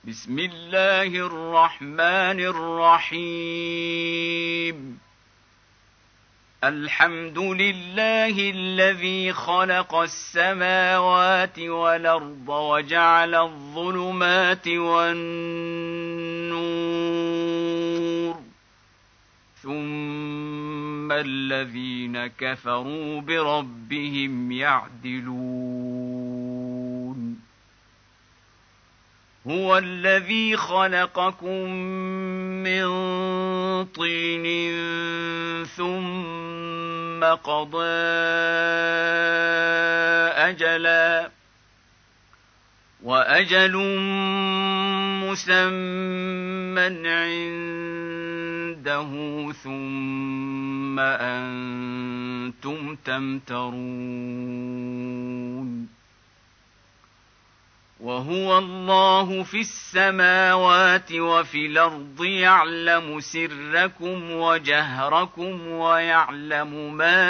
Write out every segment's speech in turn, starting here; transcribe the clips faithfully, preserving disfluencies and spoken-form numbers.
بسم الله الرحمن الرحيم. الحمد لله الذي خلق السماوات والأرض وجعل الظلمات والنور، ثم الذين كفروا بربهم يعدلون. هو الذي خلقكم من طين ثم قضى أجلا، وأجل مسمى عنده، ثم أنتم تمترون. وهو الله في السماوات وفي الأرض، يعلم سركم وجهركم ويعلم ما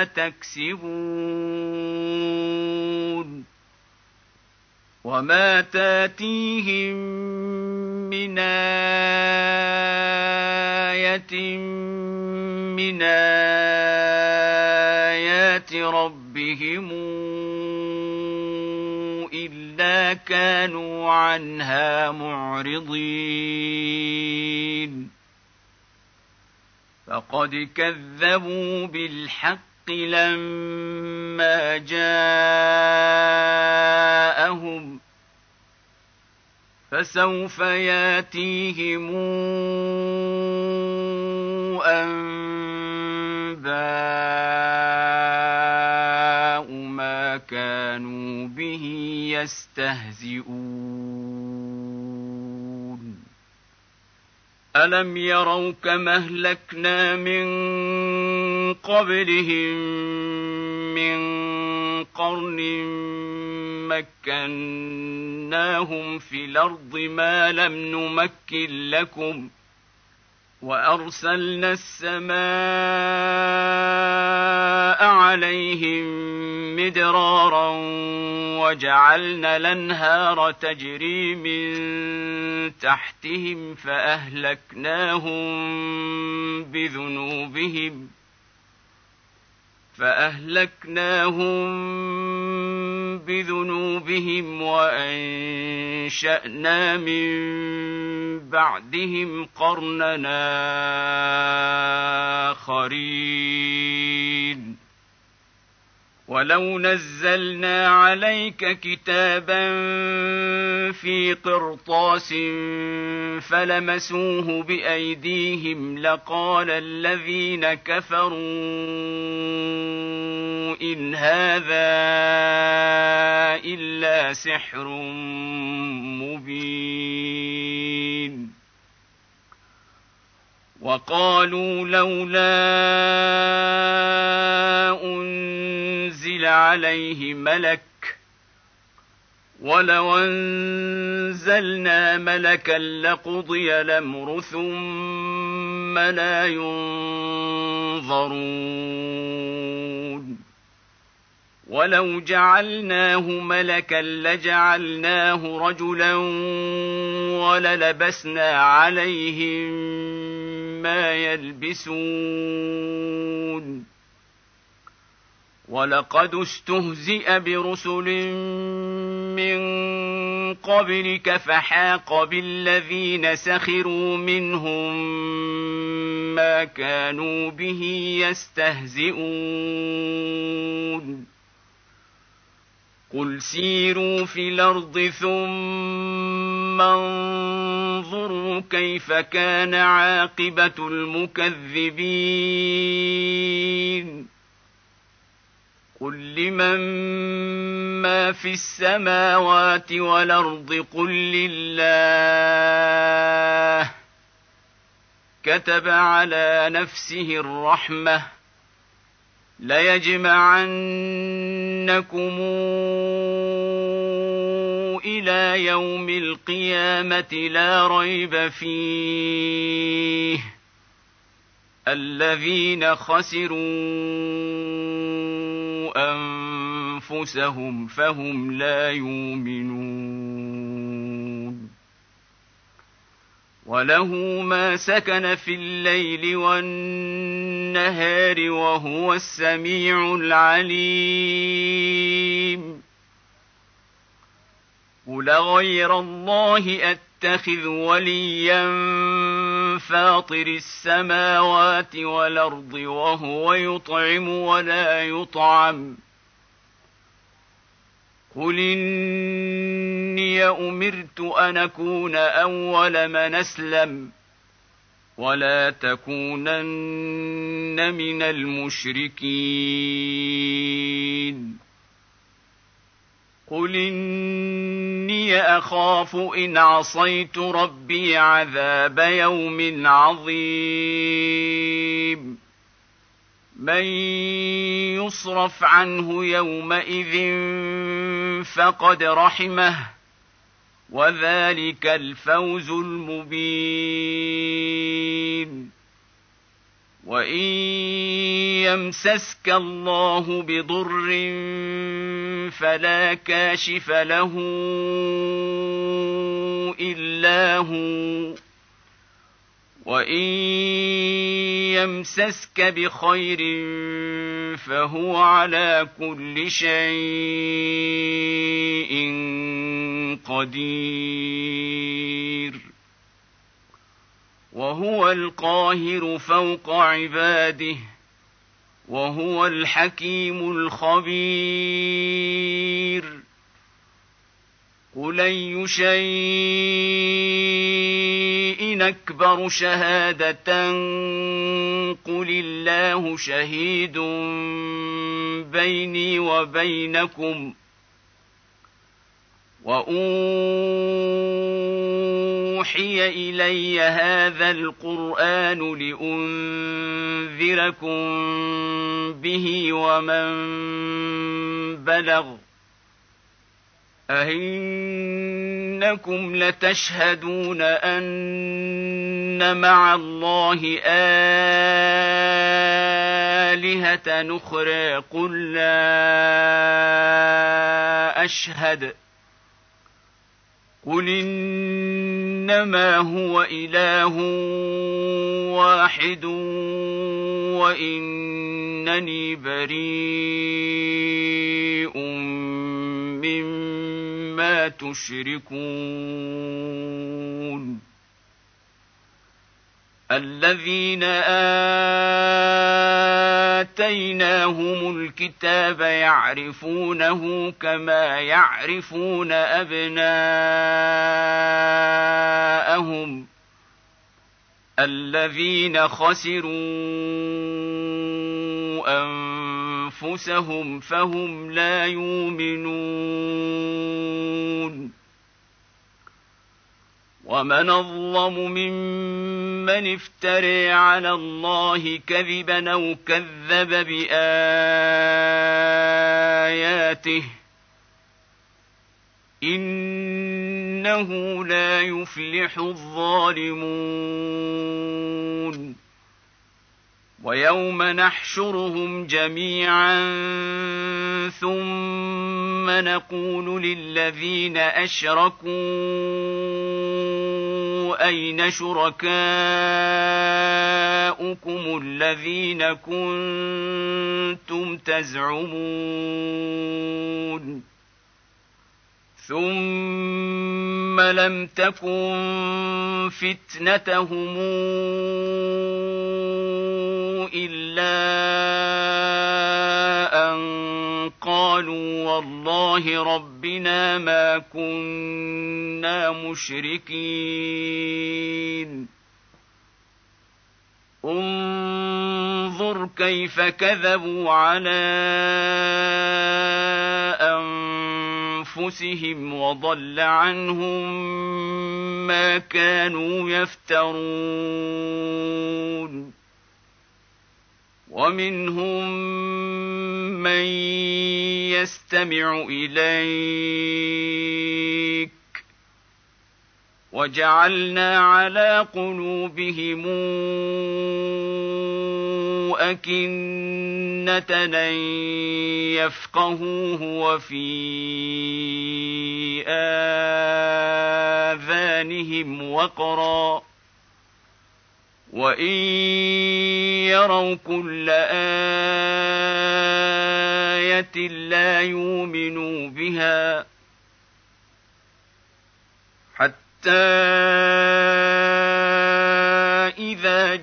تكسبون. وما تاتيهم من آية من آيات ربهم إلا كانوا عنها معرضين. فقد كذبوا بالحق لما جاءهم، فسوف ياتيهم أنباء ما كانوا به يستهزئون. ألم يروا كما أهلكنا من قبلهم من قرن مكناهم في الأرض ما لم نمكن لكم، وأرسلنا السماء عليهم مدرارا وجعلنا الأنهار تجري من تحتهم فأهلكناهم بذنوبهم فأهلكناهم بذنوبهم وأنشأنا من بعدهم قرننا آخرين. ولو نزلنا عليك كتابا في قرطاس فلمسوه بأيديهم لقال الذين كفروا إن هذا إلا سحر مبين. وقالوا لولا أنزل عليه ملك، ولو أنزلنا ملكا لقضي الأمر ثم لا ينظرون. ولو جعلناه ملكا لجعلناه رجلا وللبسنا عليهم ما يلبسون. ولقد استهزئ برسل من قبلك فحاق بالذين سخروا منهم ما كانوا به يستهزئون. قل سيروا في الأرض ثم انظروا كيف كان عاقبة المكذبين. قل لمن ما في السماوات والأرض قل لله. كتب على نفسه الرحمة ليجمعنكم إلى يوم القيامة لا ريب فيه. الذين خسروا أنفسهم فهم لا يؤمنون. وله ما سكن في الليل والنهار وهو السميع العليم. قل غير الله أتخذ وليا فاطر السماوات والأرض وهو يطعم ولا يطعم. قل إني أمرت أن أكون أول من أسلم ولا تكونن من المشركين. قل إني أخاف إن عصيت ربي عذاب يوم عظيم. من يصرف عنه يومئذ فقد رحمه وذلك الفوز المبين. وإن يمسسك الله بضر فلا كاشف له إلا هو، وإن يمسسك بخير فهو على كل شيء قدير. وهو القاهر فوق عباده وهو الحكيم الخبير. قل أي شيء أكبر شهادة قل الله شهيد بيني وبينكم وأوحي إلي هذا القرآن لأنذركم به ومن بلغ. أئنكم لتشهدون أن مع الله آلهة نخرى قل لا أشهد قل إنما هو إله واحد وإنني بريء مما تشركون. الذين آتيناهم الكتاب يعرفونه كما يعرفون أبناءهم الذين خسروا أنفسهم فهم لا يؤمنون. ومن أظلم ممن افترى على الله كذبا أو كذب بآياته إنه لا يفلح الظالمون. ويوم نحشرهم جميعا ثم نقول للذين أشركوا أين شركاؤكم الذين كنتم تزعمون ثم لم تكن فتنتهم إلا أن قالوا والله ربنا ما كنا مشركين. انظر كيف كذبوا على أنفسهم وضل عنهم ما كانوا يفترون. ومنهم من يستمع إليك وجعلنا على قلوبهم أكنة أن يفقهوه وفي آذانهم وقرا وإن يروا كل آية لا يؤمنوا بها حتى إذا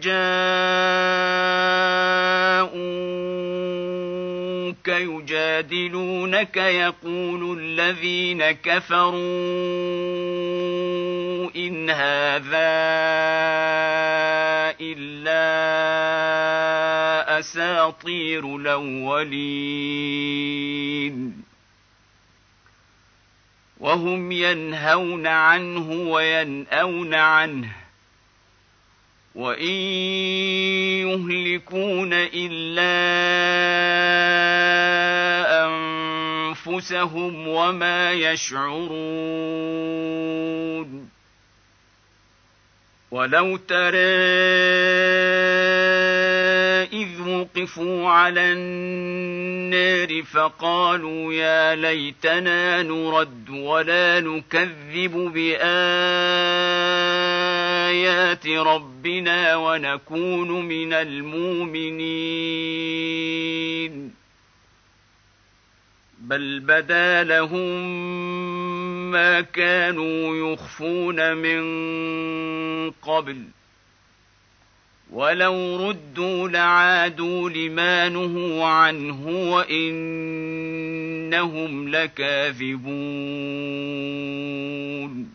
جاءوك يجادلونك يقول الذين كفروا إن هذا إلا أساطير الأولين وهم ينهون عنه وينأون عنه وإن يهلكون إلا أنفسهم وما يشعرون ولو ترى إذ وقفوا على النار فقالوا يا ليتنا نرد ولا نكذب بآيات ربنا ونكون من المؤمنين بل بدا لهم ما كانوا يخفون من قبل ولو ردوا لعادوا لما نهوا عنه وإنهم لكاذبون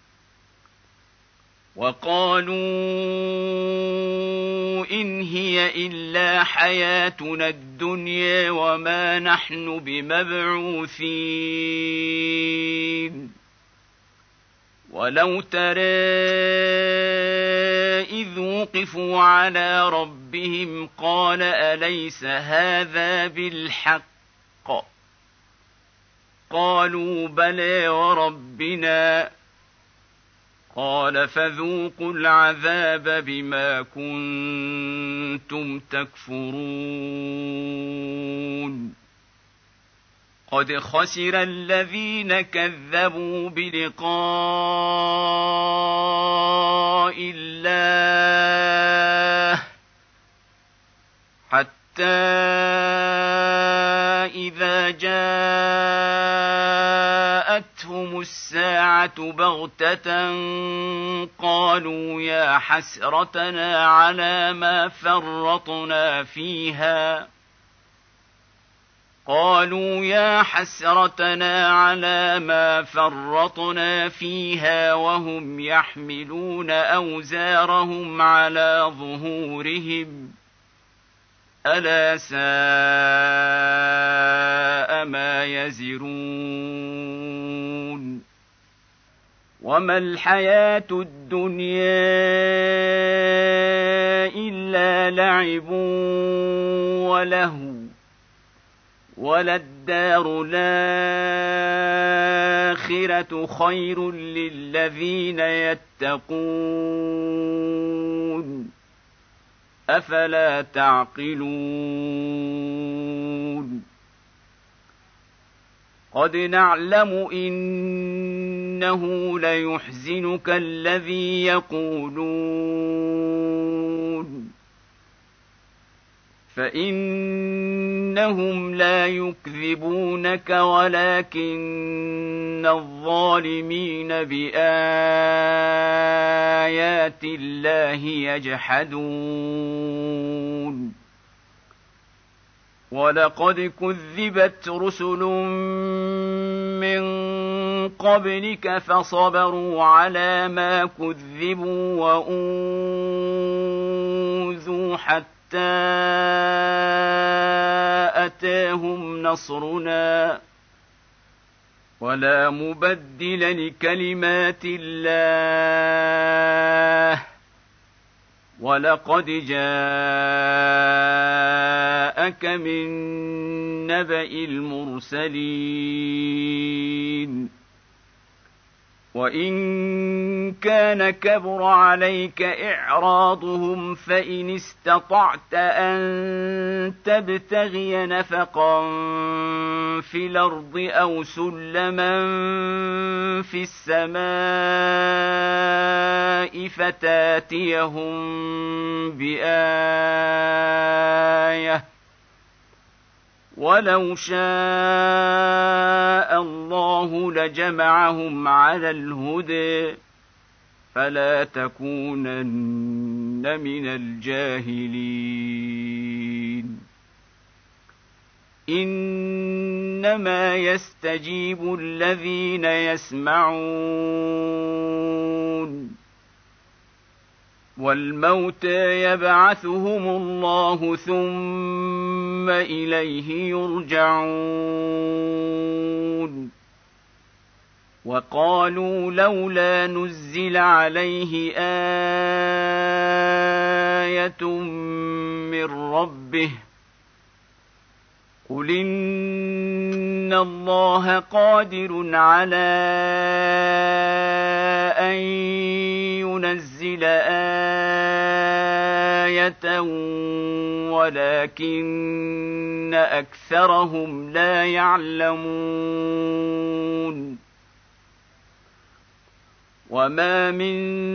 وقالوا إن هي إلا حياتنا الدنيا وما نحن بمبعوثين ولو ترى إذ وقفوا على ربهم قال أليس هذا بالحق قالوا بلى وربنا قال فذوقوا العذاب بما كنتم تكفرون قد خسر الذين كذبوا بلقاء الله حتى إذا جاءتهم الساعة بغتة قالوا يا حسرتنا على ما فرطنا فيها قالوا يا حسرتنا على ما فرطنا فيها وهم يحملون أوزارهم على ظهورهم ألا ساء ما يزرون وما الحياة الدنيا إلا لعب ولهو وللدار الآخرة خير للذين يتقون أفلا تعقلون قد نعلم إنه ليحزنك الذي يقولون فإنهم لا يكذبونك ولكن الظالمين بآيات الله يجحدون ولقد كذبت رسل من قبلك فصبروا على ما كذبوا وأوذوا حتى أتاهم نصرنا ولا مبدل لكلمات الله ولقد جاءك من نبأ المرسلين وإن كان كبر عليك إعراضهم فإن استطعت أن تبتغي نفقا في الأرض أو سلما في السماء فتاتيهم بآية ولو شاء الله لجمعهم على الهدى فلا تكونن من الجاهلين إنما يستجيب الذين يسمعون والموتى يبعثهم الله ثم إليه يرجعون وقالوا لولا نزل عليه آية من ربه قل إن الله قادر على أن ينزل آية ولكن أكثرهم لا يعلمون وما من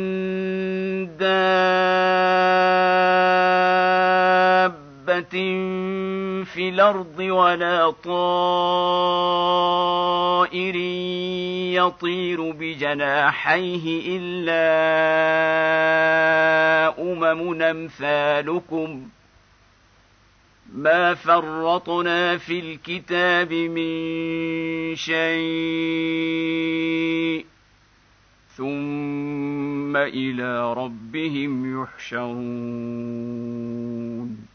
دابة في الأرض ولا طائر يطير بجناحيه إلا أمم أمثالكم ما فرطنا في الكتاب من شيء ثم إلى ربهم يحشرون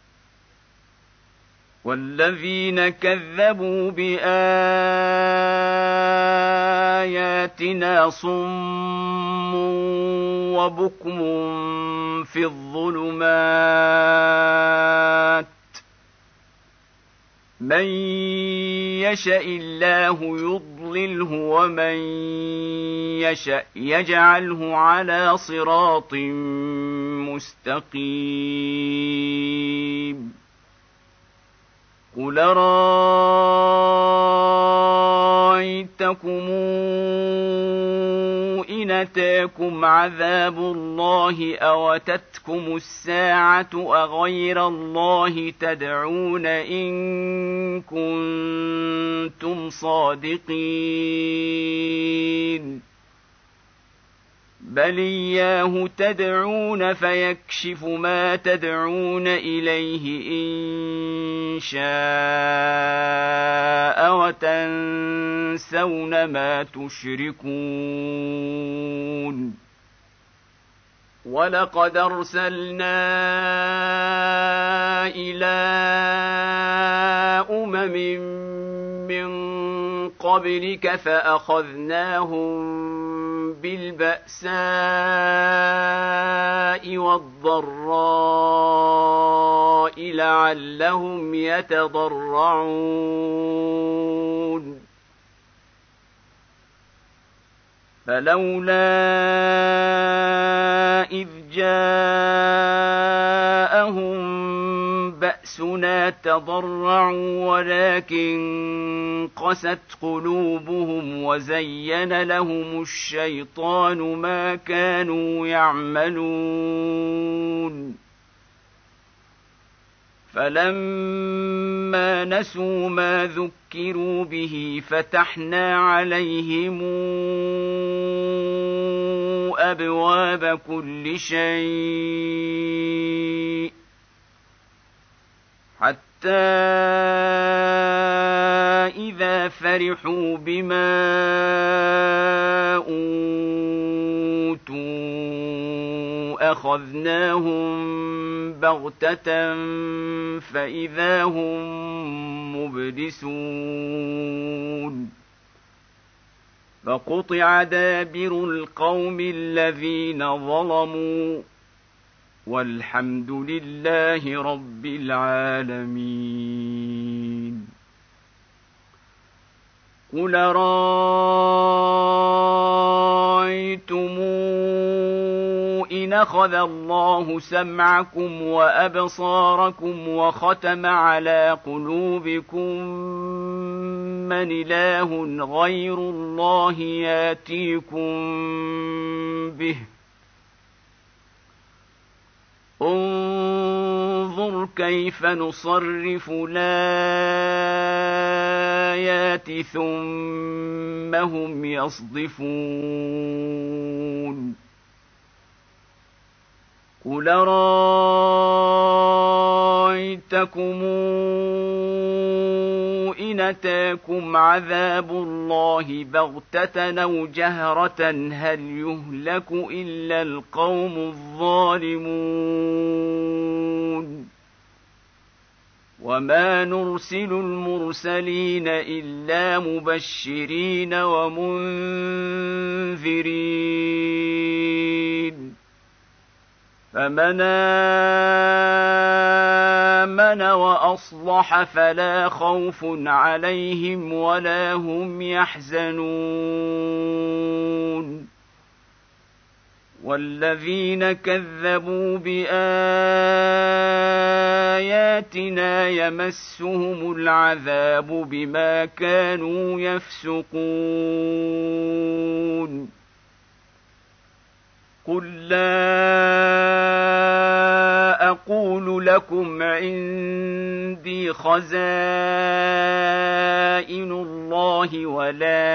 والذين كذبوا بآياتنا صم وبكم في الظلمات من يشاء الله يضلله ومن يشاء يجعله على صراط مستقيم قل رأيتكم إن أتاكم عذاب الله أو أتتكم الساعة أغير الله تدعون إن كنتم صادقين بل إياه تدعون فيكشف ما تدعون إليه إن شاء وتنسون ما تشركون ولقد أرسلنا إلى أمم من قبلك فأخذناهم بالبأساء والضراء لعلهم يتضرعون فلولا إذ جاءهم بأسنا تضرعوا ولكن قست قلوبهم وزين لهم الشيطان ما كانوا يعملون فلما نسوا ما ذكروا به فتحنا عليهم أبواب كل شيء حتى إذا فرحوا بما أوتوا أخذناهم بغتة فإذا هم مبلسون فقطع دابر القوم الذين ظلموا والحمد لله رب العالمين قل رأيتم إن أخذ الله سمعكم وأبصاركم وختم على قلوبكم من إله غير الله ياتيكم به كيف نصرف الآيات ثم هم يصدفون قل رأيتكم إن أتاكم عذاب الله بغتة أو جهرة هل يهلك إلا القوم الظالمون وما نرسل المرسلين إلا مبشرين ومنذرين فمن آمن وأصلح فلا خوف عليهم ولا هم يحزنون والذين كذبوا بآياتنا يمسهم العذاب بما كانوا يفسقون قل لا أقول لكم عندي خزائن الله ولا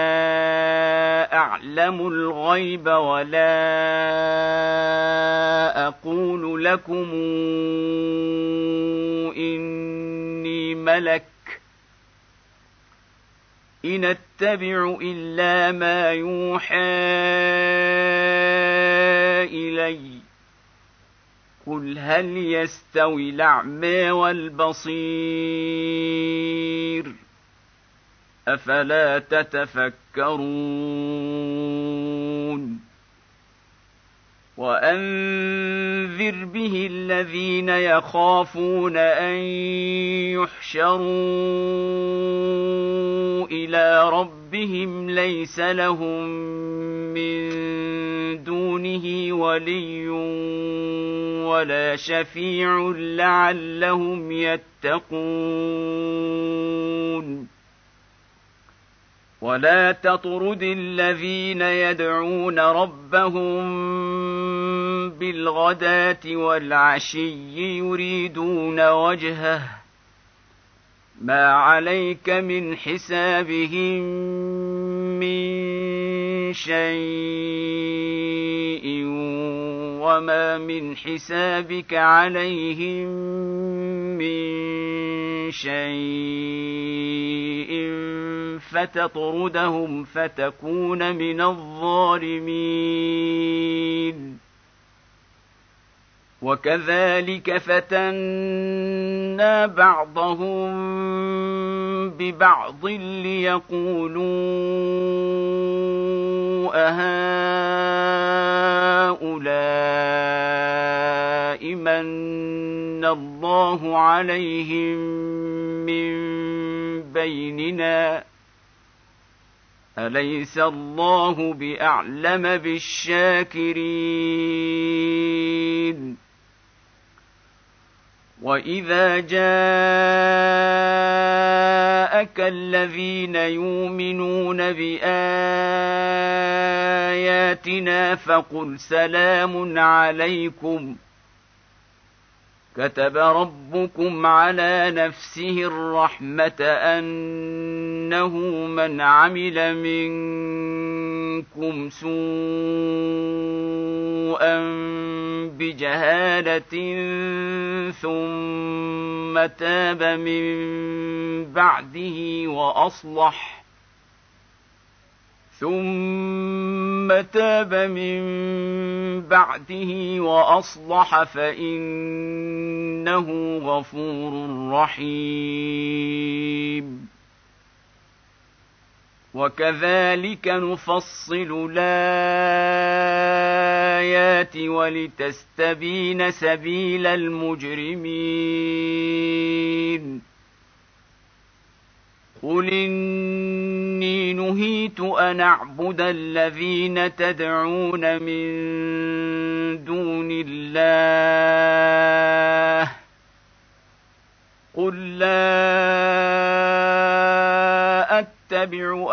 أعلم الغيب ولا أقول لكم إني ملك إن أتبع إلا ما يوحى إلي قل هل يستوي الأعمى والبصير أفلا تتفكرون وأنذر به الذين يخافون أن يحشروا إلى ربهم ليس لهم من دونه ولي ولا شفيع لعلهم يتقون ولا تطرد الذين يدعون ربهم بالغداة والعشي يريدون وجهه ما عليك من حسابهم من شيء وما من حسابك عليهم من شيء فتطردهم فتكون من الظالمين وكذلك فتنا بعضهم ببعض ليقولوا أهؤلاء من الله عليهم من بيننا أليس الله بأعلم بالشاكرين وإذا جاءك الذين يؤمنون بآياتنا فقل سلام عليكم كتب ربكم على نفسه الرحمة أنه من عمل منكم سوءا بجهالة ثم تاب من بعده وأصلح ثم تاب من بعده وأصلح فإنه غفور رحيم وكذلك نفصل الآيات ولتستبين سبيل المجرمين قل إني نهيت أن أعبد الذين تدعون من دون الله قل لا أتبع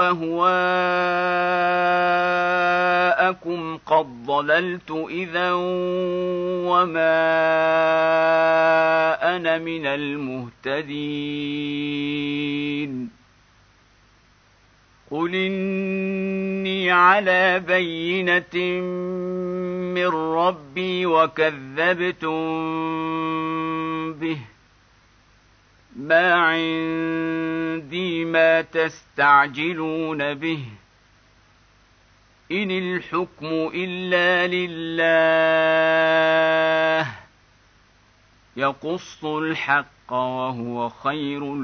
أهواءكم قد ضللت إذا وما أنا من المهتدين. قل إني على بينة من ربي وكذبتم به، ما عندي ما تستعجلون به، إن الحكم إلا لله يقص الحق وهو خير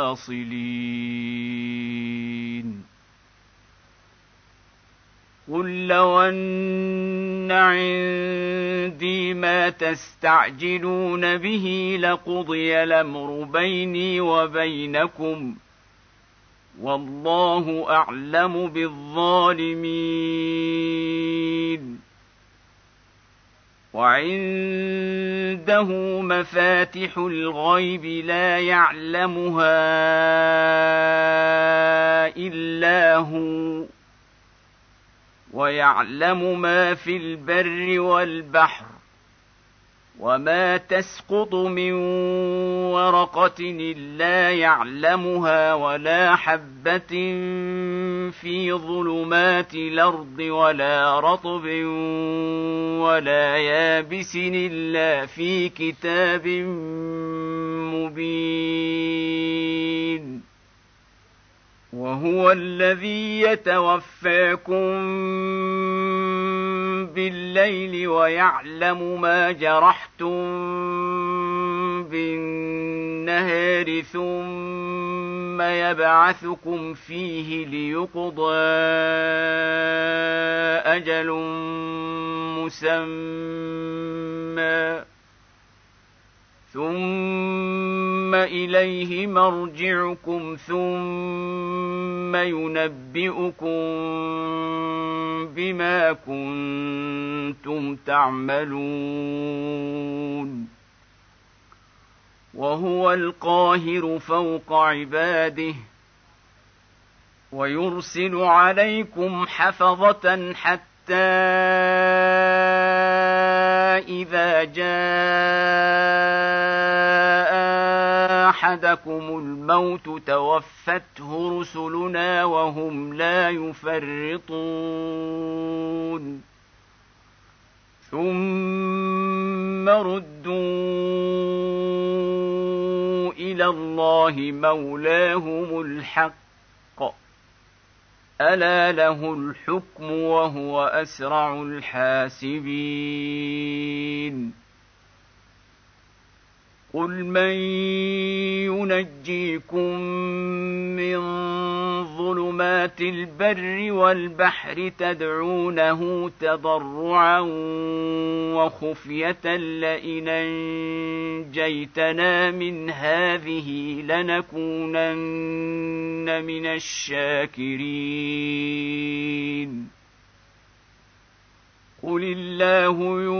الفاصلين. قل لو أن عندي ما تستعجلون به لقضي الأمر بيني وبينكم والله أعلم بالظالمين. وعنده مفاتح الغيب لا يعلمها إلا هو، ويعلم ما في البر والبحر، وما تسقط من ورقة إلا يعلمها ولا حبة في ظلمات الأرض ولا رطب ولا يابس إلا في كتاب مبين. وهو الذي يتوفاكم بالليل ويعلم ما جرحتم بالنهار ثم يبعثكم فيه ليقضى أجل مسمى ثم إليه مرجعكم ثم ينبئكم بما كنتم تعملون. وهو القاهر فوق عباده ويرسل عليكم حفظة حتى إذا جاء أحدكم الموت توفته رسلنا وهم لا يفرطون ثم ردوا إلى الله مولاهم الحق ألا له الحكم وهو أسرع الحاسبين. قل من ينجيكم من ظلمات البر والبحر تدعونه تضرعا وخفية لئن أنجيتنا من هذه لنكونن من الشاكرين. قل الله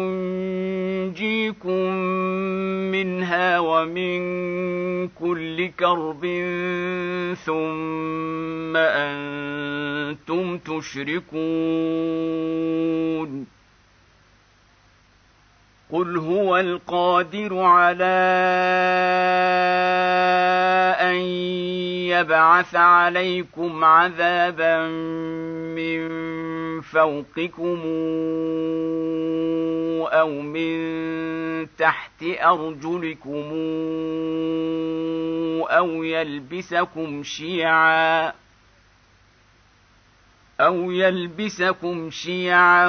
ينجيكم منها ومن كل كرب ثم أنتم تشركون. قل هو القادر على أن يبعث عليكم عذابا من فوقكم أو من تحت أرجلكم أو يلبسكم شيعا أو يلبسكم شيعا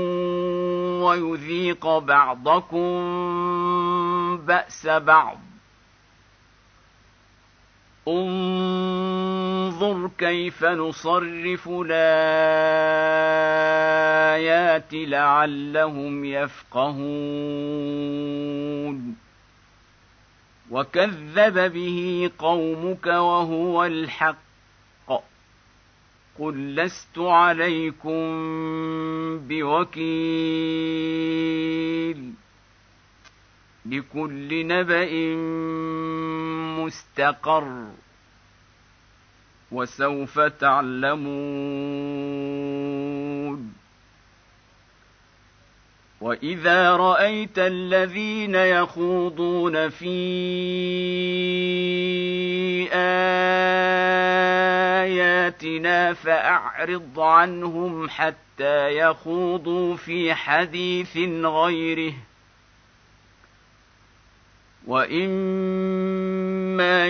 ويذيق بعضكم بأس بعض. انظر كيف نصرف الآيات لعلهم يفقهون. وكذب به قومك وهو الحق قل لست عليكم بوكيل لكل نبأ مستقر وسوف تعلمون. وإذا رأيت الذين يخوضون في آياتنا فأعرض عنهم حتى يخوضوا في حديث غيره، وإما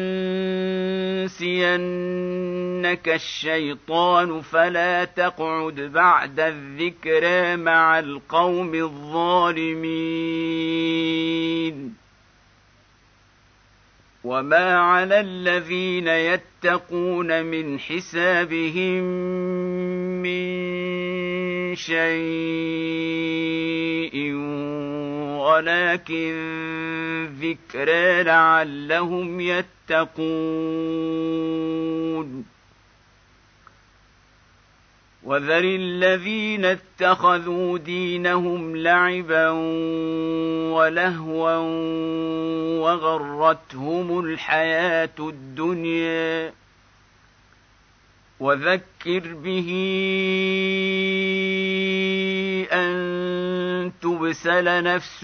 ينسينك الشيطان فلا تقعد بعد الذكرى مع القوم الظالمين. وما على الذين يتقون من حسابهم من شيء ولكن ذكرى لعلهم يتقون. وذر الذين اتخذوا دينهم لعبا ولهوا وغرتهم الحياة الدنيا، وذكر به أن تبسل نفس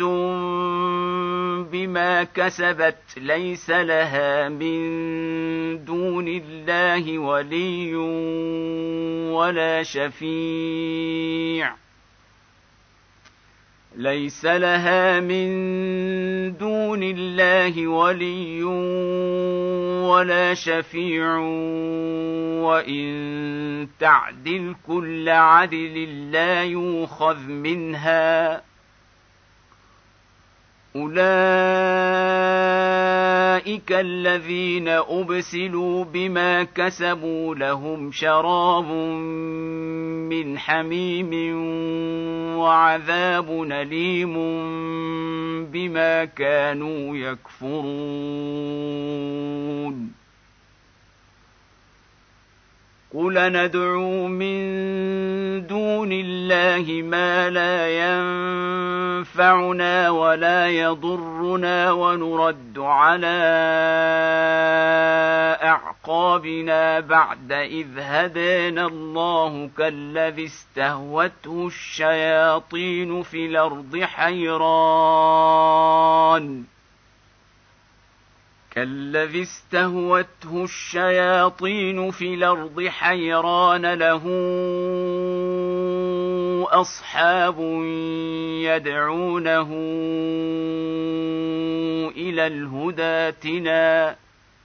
بما كسبت ليس لها من دون الله ولي ولا شفيع ليس لها من دون الله ولي ولا شفيع وإن تعدل كل عدل لا يؤخذ منها. أولئك الذين أبسلوا بما كسبوا لهم شراب من حميم وعذاب أليم بما كانوا يكفرون. قل ندعو من دون الله ما لا ينفعنا ولا يضرنا ونرد على أعقابنا بعد إذ هدانا الله كالذي استهوته الشياطين في الأرض حيران كالذي استهوته الشياطين في الأرض حيران له أصحاب يدعونه إلى الهدى ائتنا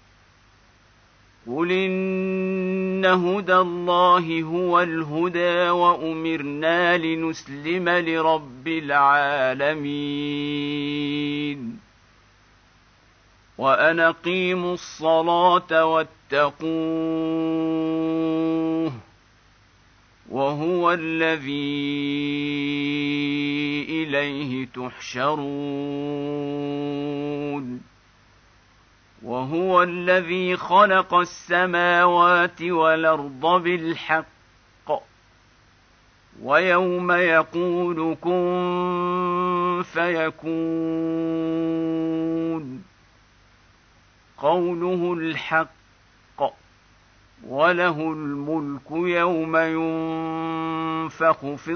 قل إن هدى الله هو الهدى وأمرنا لنسلم لرب العالمين وأن أقيموا الصلاة واتقوه وهو الذي إليه تحشرون. وهو الذي خلق السماوات والأرض بالحق ويوم يقول كن فيكون قوله الحق وله الملك يوم ينفخ في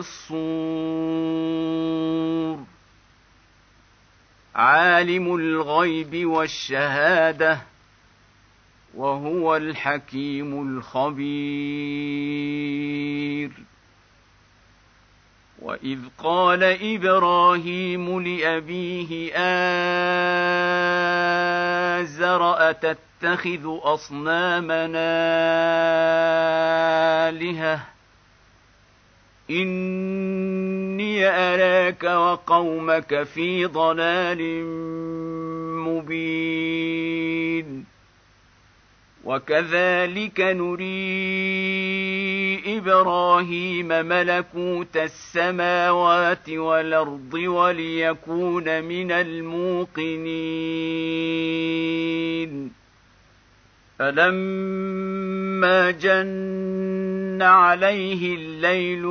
الصور عالم الغيب والشهادة وهو الحكيم الخبير. وإذ قال إبراهيم لأبيه آزر أتتخذ أصنامنا آلهة إني أراك وقومك في ضلال مبين. وكذلك نري إبراهيم ملكوت السماوات والأرض وليكون من الموقنين. فلما جن عليه الليل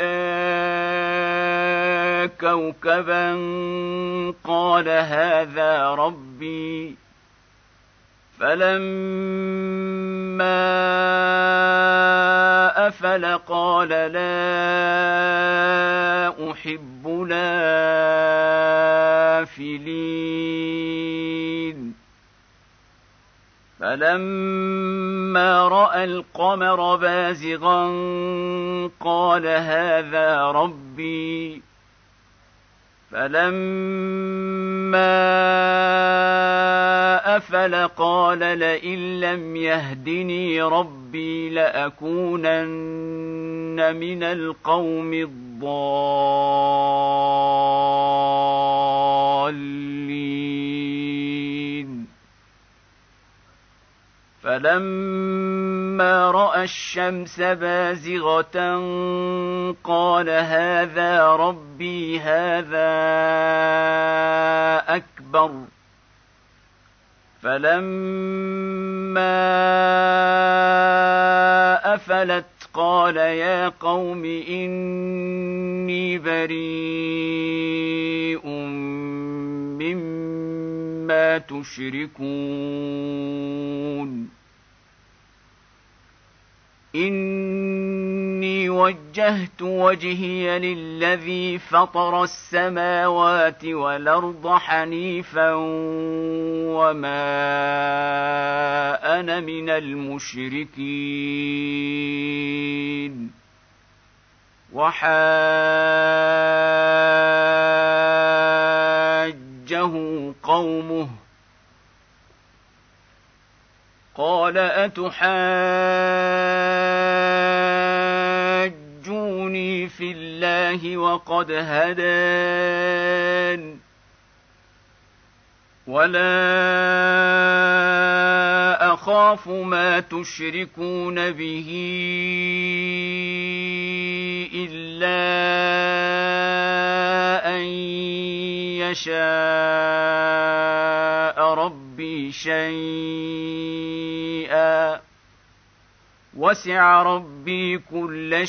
رأى كوكبا قال هذا ربي فلما أفل قال لا أحب الآفلين فلما رأى القمر بازغا قال هذا ربي فلما أفل قال لئن لم يهدني ربي لأكونن من القوم الضالين فلما رأى الشمس بازغة قال هذا ربي هذا أكبر فلما أفلت قال يا قوم إني بريء مما تشركون إني وجهت وجهي للذي فطر السماوات والأرض حنيفا وما أنا من المشركين وحاجه قومه قال أتحاجوني في الله وقد هدان ولا أخاف ما تشركون به إلا أن يشاء ربي شيئا وسع ربي كل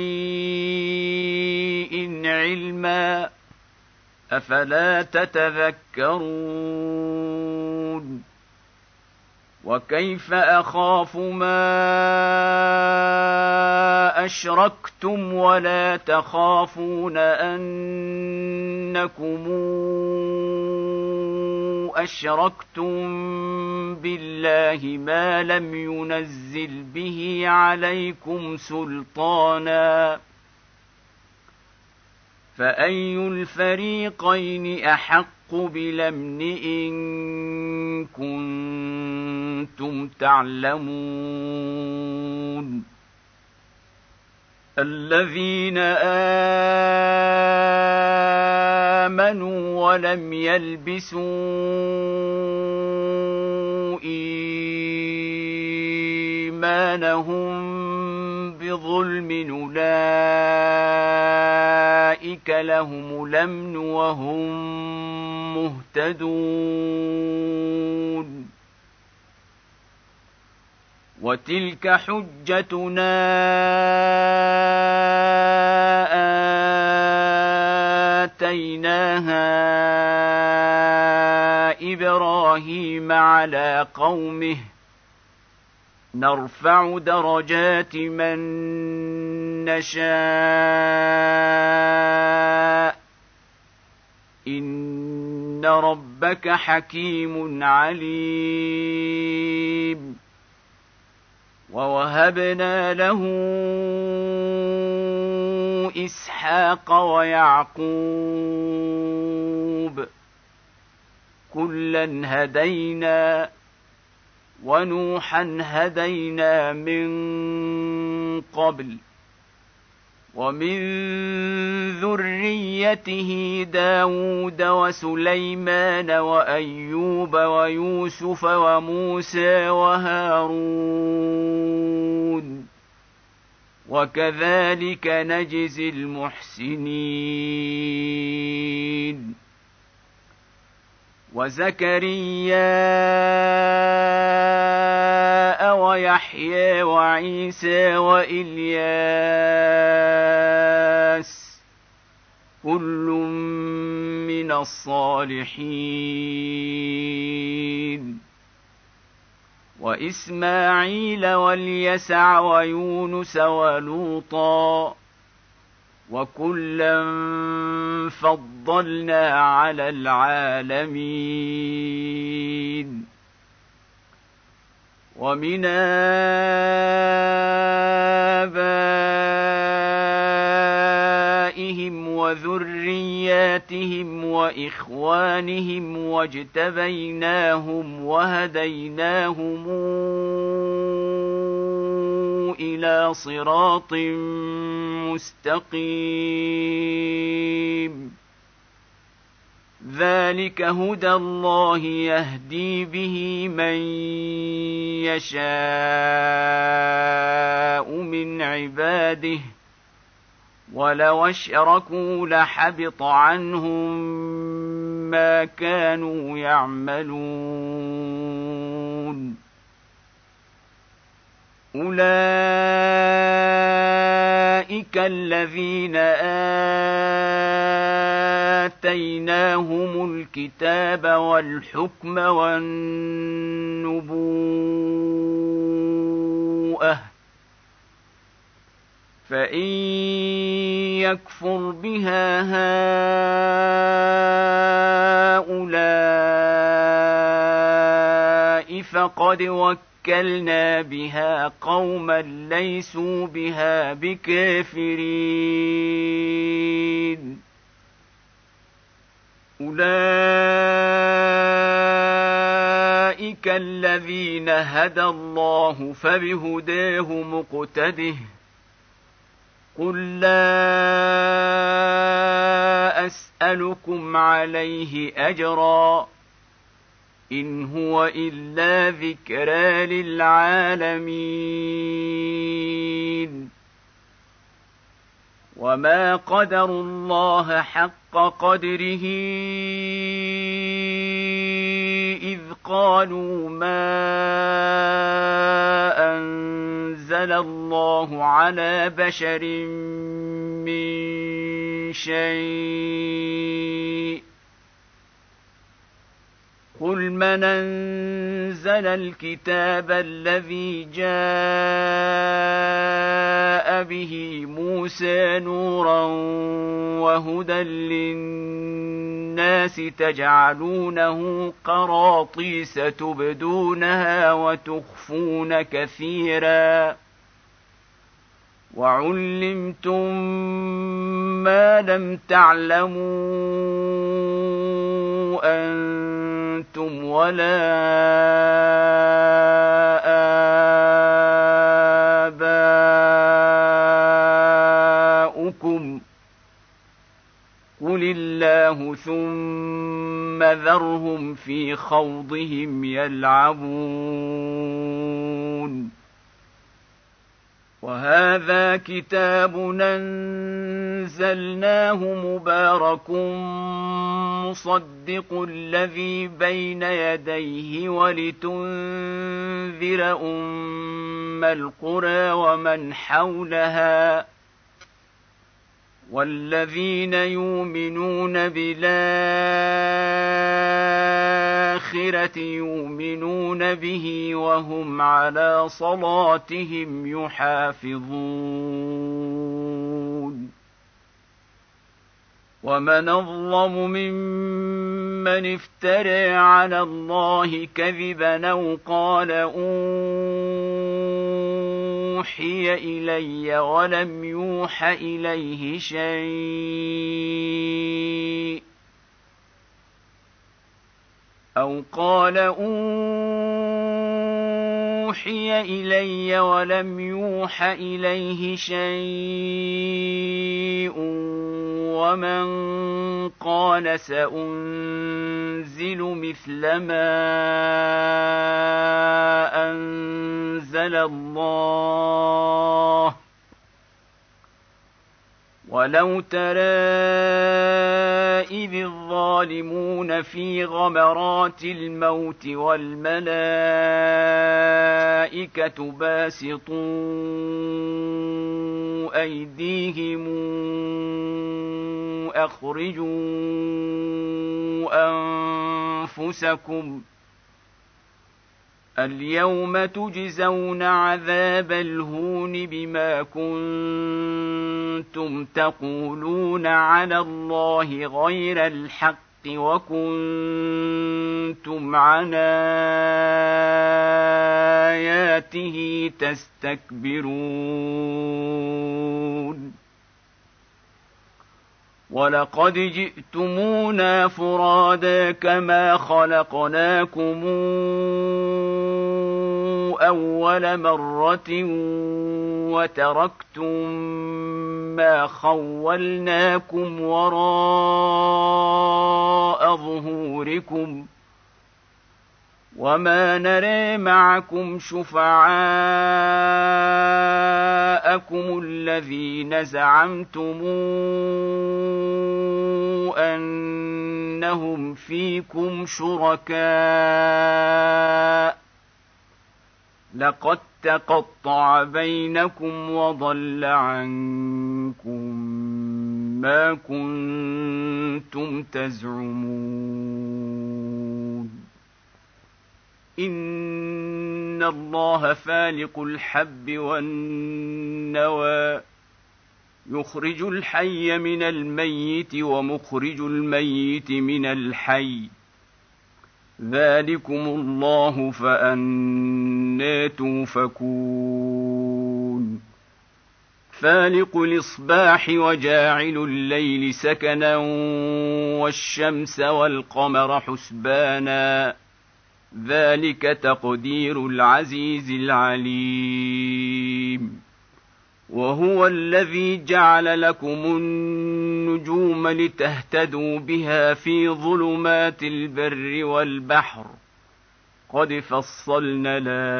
شيء علما أفلا تتذكرون وكيف أخاف ما أشركتم ولا تخافون أنكم أشركتم بالله ما لم ينزل به عليكم سلطانا فأي الفريقين أحق بالأمن إن كنتم تعلمون الذين آمنوا ولم يلبسوا إيمانهم بظلم أولئك لهم الأمن وهم مهتدون وتلك حجتنا آتيناها إبراهيم على قومه نرفع درجات من نشاء إن ربك حكيم عليم ووهبنا له إسحاق ويعقوب كلا هدينا ونوحا هدينا من قبل ومن ذريته داود وسليمان وأيوب ويوسف وموسى وهارون وكذلك نجزي المحسنين وزكريا ويحيى وعيسى وإلياس كل من الصالحين وإسماعيل واليسع ويونس ولوطا وكلا فضلنا على العالمين ومن آبائهم وذرياتهم وإخوانهم واجتبيناهم وهديناهم إلى صراط مستقيم ذلك هدى الله يهدي به من يشاء من عباده ولو أشركوا لحبط عنهم ما كانوا يعملون أولئك الذين آتيناهم الكتاب والحكم والنبوءة فإن يكفر بها هؤلاء فقد وكلنا بها قوما ليسوا بها بكافرين أولئك الذين هدى الله فبهداه مقتده قل لا أسألكم عليه أجرا إن هو إلا ذكرى للعالمين وما قدروا الله حق قدره إذ قالوا ما أنزل الله على بشر من شيء قل من أنزل الكتاب الذي جاء به موسى نورا وهدى للناس تجعلونه قراطيس تبدونها وتخفون كثيرا وعلمتم ما لم تعلموا أنتم ولا آباؤكم قل الله ثم ذرهم في خوضهم يلعبون وهذا كتاب أنزلناه مبارك مصدق الذي بين يديه ولتنذر أم القرى ومن حولها والذين يؤمنون بالآخرة يؤمنون به وهم على صلاتهم يحافظون ومن أظلم ممن افترى على الله كذبا أو قال أوحي إلي ولم يوح إليه شيء أو قال أوحي إلي ولم يوح إليه شيء ومن قال سأنزل مثل ما أنزل الله ولو ترى إذ الظالمون في غمرات الموت والملائكة باسطوا أيديهم أخرجوا أنفسكم اليوم تجزون عذاب الهون بما كنتم تقولون على الله غير الحق وكنتم عن آياته تستكبرون ولقد جئتمونا فرادا كما خلقناكم أول مرة وتركتم ما خولناكم وراء ظهوركم وما نرى معكم شفعاءكم الذين زعمتم أنهم فيكم شركاء لقد تقطع بينكم وضل عنكم ما كنتم تزعمون إن الله فالق الحب والنوى يخرج الحي من الميت ومخرج الميت من الحي ذلكم الله فأنى توفكون فالق الإصباح وجاعل الليل سكنا والشمس والقمر حسبانا ذلك تقدير العزيز العليم وهو الذي جعل لكم النجوم لتهتدوا بها في ظلمات البر والبحر قد فصلنا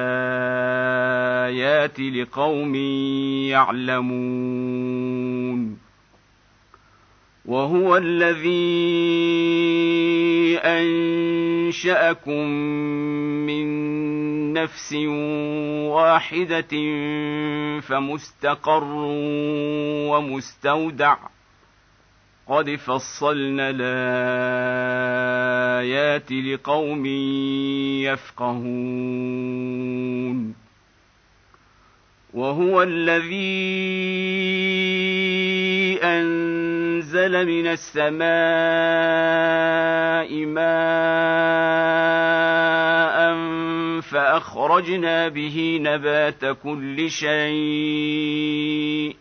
الآيات لقوم يعلمون وهو الذي أنشأكم من نفس واحدة فمستقر ومستودع قد فصلنا الآيات لقوم يفقهون وهو الذي أنزل من السماء ماء فأخرجنا به نبات كل شيء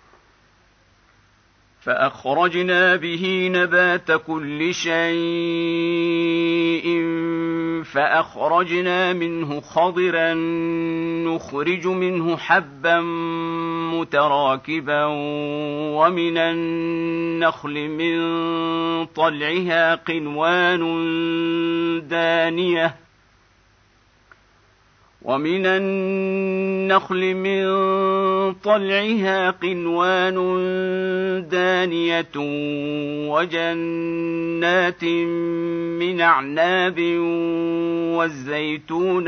فأخرجنا به نبات كل شيء فأخرجنا منه خضرا نخرج منه حبا متراكبا ومن النخل من طلعها قنوان دانية ومن النخل من طلعها قنوان دانية وجنات من أعناب والزيتون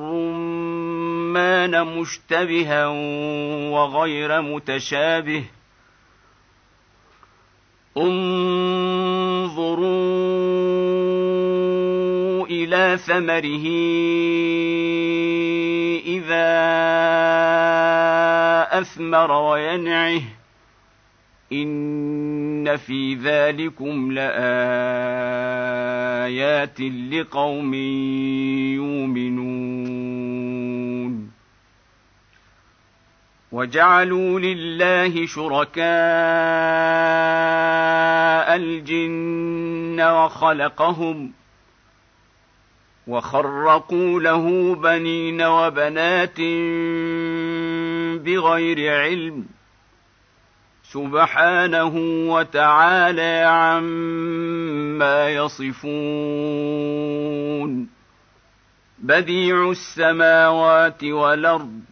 والرمان مشتبها وغير متشابه انظروا إلى ثمره إذا أثمر وينعه إن في ذلكم لآيات لقوم يؤمنون وجعلوا لله شركاء الجن وخلقهم وخرقوا له بنين وبنات بغير علم سبحانه وتعالى عما يصفون بديع السماوات والأرض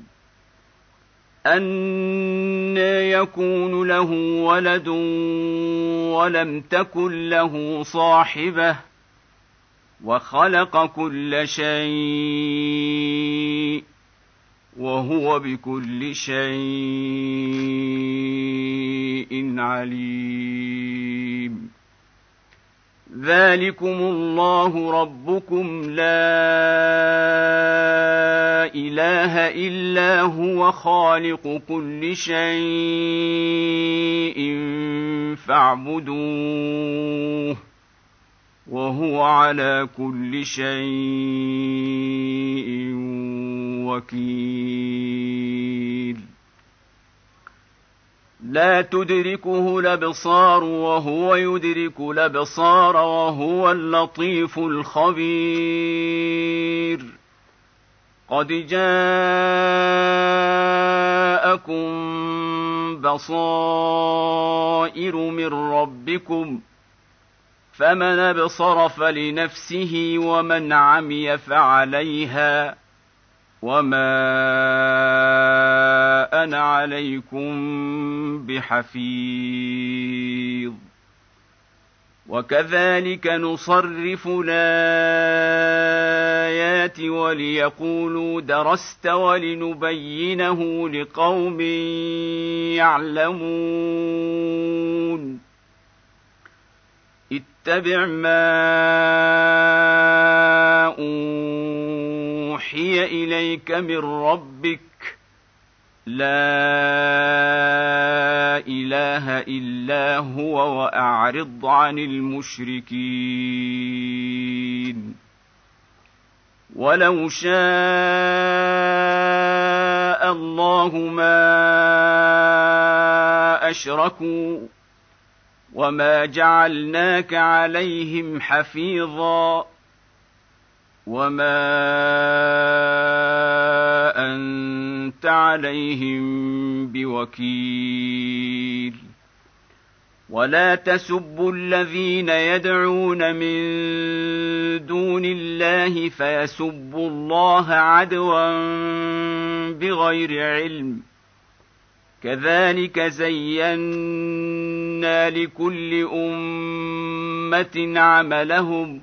أنى يكون له ولد ولم تكن له صاحبة وخلق كل شيء وهو بكل شيء عليم ذلكم الله ربكم لا إله إلا هو خالق كل شيء فاعبدوه وهو على كل شيء وكيل لا تدركه الأبصار وهو يدرك الأبصار وهو اللطيف الخبير قد جاءكم بصائر من ربكم فمن أبصر فلنفسه ومن عمي فعليها وما أنا عليكم بحفيظ وكذلك نصرف الآيات وليقولوا درست ولنبينه لقوم يعلمون اتبع ما أوحي إليك من ربك لا إله إلا هو وأعرض عن المشركين ولو شاء الله ما أشركوا وما جعلناك عليهم حفيظا وما أنت عليهم بوكيل ولا تسبوا الذين يدعون من دون الله فيسبوا الله عدوا بغير علم كذلك زينا لكل أمة عملهم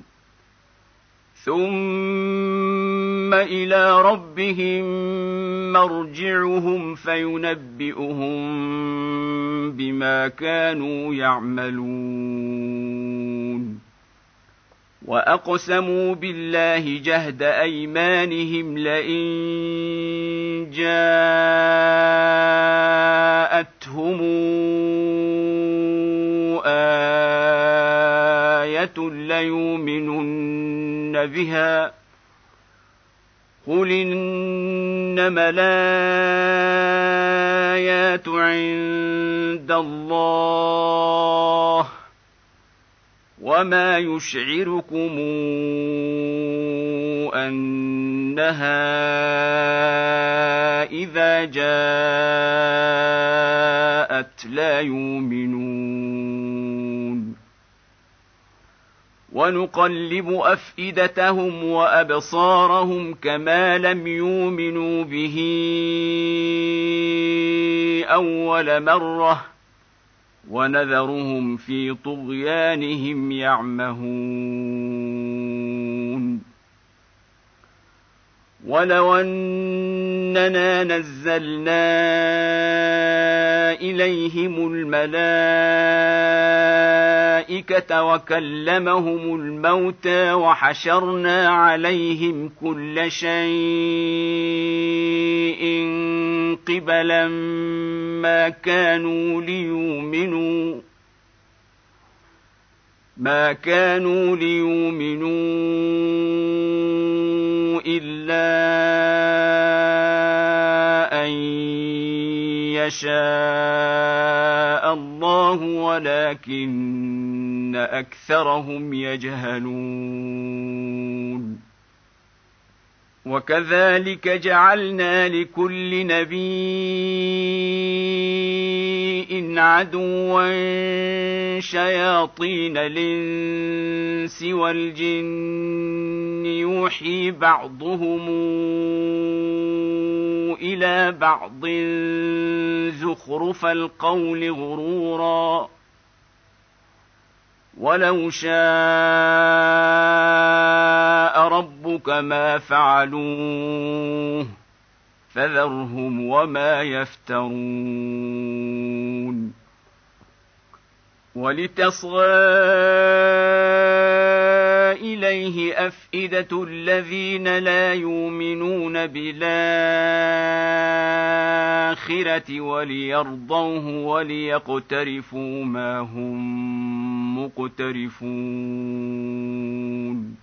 ثم إلى ربهم مرجعهم فينبئهم بما كانوا يعملون وأقسموا بالله جهد أيمانهم لئن جاءتهم آية ليؤمنن بها قل إنما الآيات عند الله وما يشعركم أنها إذا جاءت لا يؤمنون ونقلب أفئدتهم وأبصارهم كما لم يؤمنوا به أول مرة ونذرهم في طغيانهم يعمهون ولو أننا نزلنا إليهم الملائكة وكلمهم الموتى وحشرنا عليهم كل شيء قبلا ما كانوا ليؤمنوا ما كانوا ليؤمنوا إلا أن يشاء الله ولكن أكثرهم يجهلون وكذلك جعلنا لكل نبي عدوا شياطين الإنس والجن يوحي بعضهم إلى بعض زخرف القول غرورا ولو شاء ربك ما فعلوه فذرهم وما يفترون ولتصغى إليه أفئدة الذين لا يؤمنون بالآخرة وليرضوه وليقترفوا ما هم مقترفون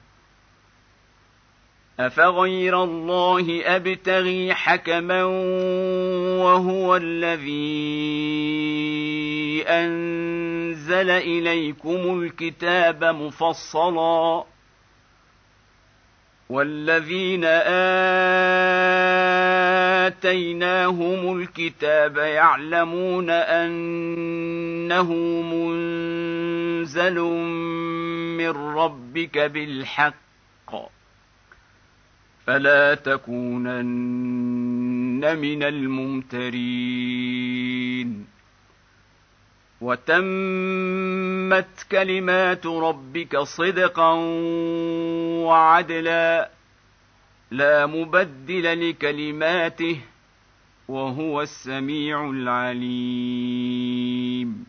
أفغير الله أبتغي حكما وهو الذي أنزل إليكم الكتاب مفصلا والذين آتيناهم الكتاب يعلمون أنه منزل من ربك بالحق فلا تكونن من الممترين وتمت كلمات ربك صدقا وعدلا لا مبدل لكلماته وهو السميع العليم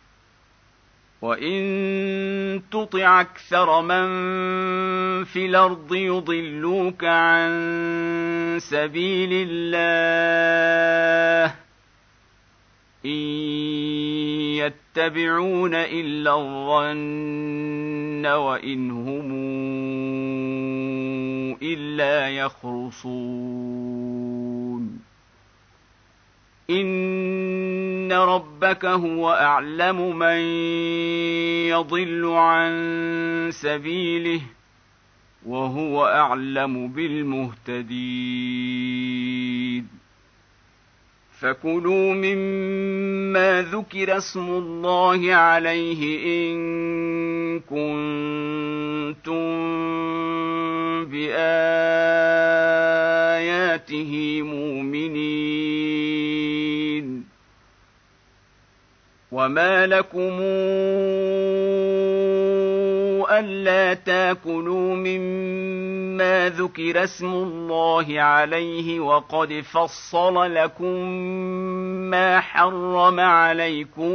وإن تطع أكثر من في الأرض يضلوك عن سبيل الله إن يتبعون إلا الظن وإن هم إلا يخرصون إن ربك هو أعلم من يضل عن سبيله وهو أعلم بالمهتدين فكلوا مما ذكر اسم الله عليه إن كنتم بآياته مؤمنين وما لكم ألا تاكلوا مما ذكر اسم الله عليه وقد فصل لكم ما حرم عليكم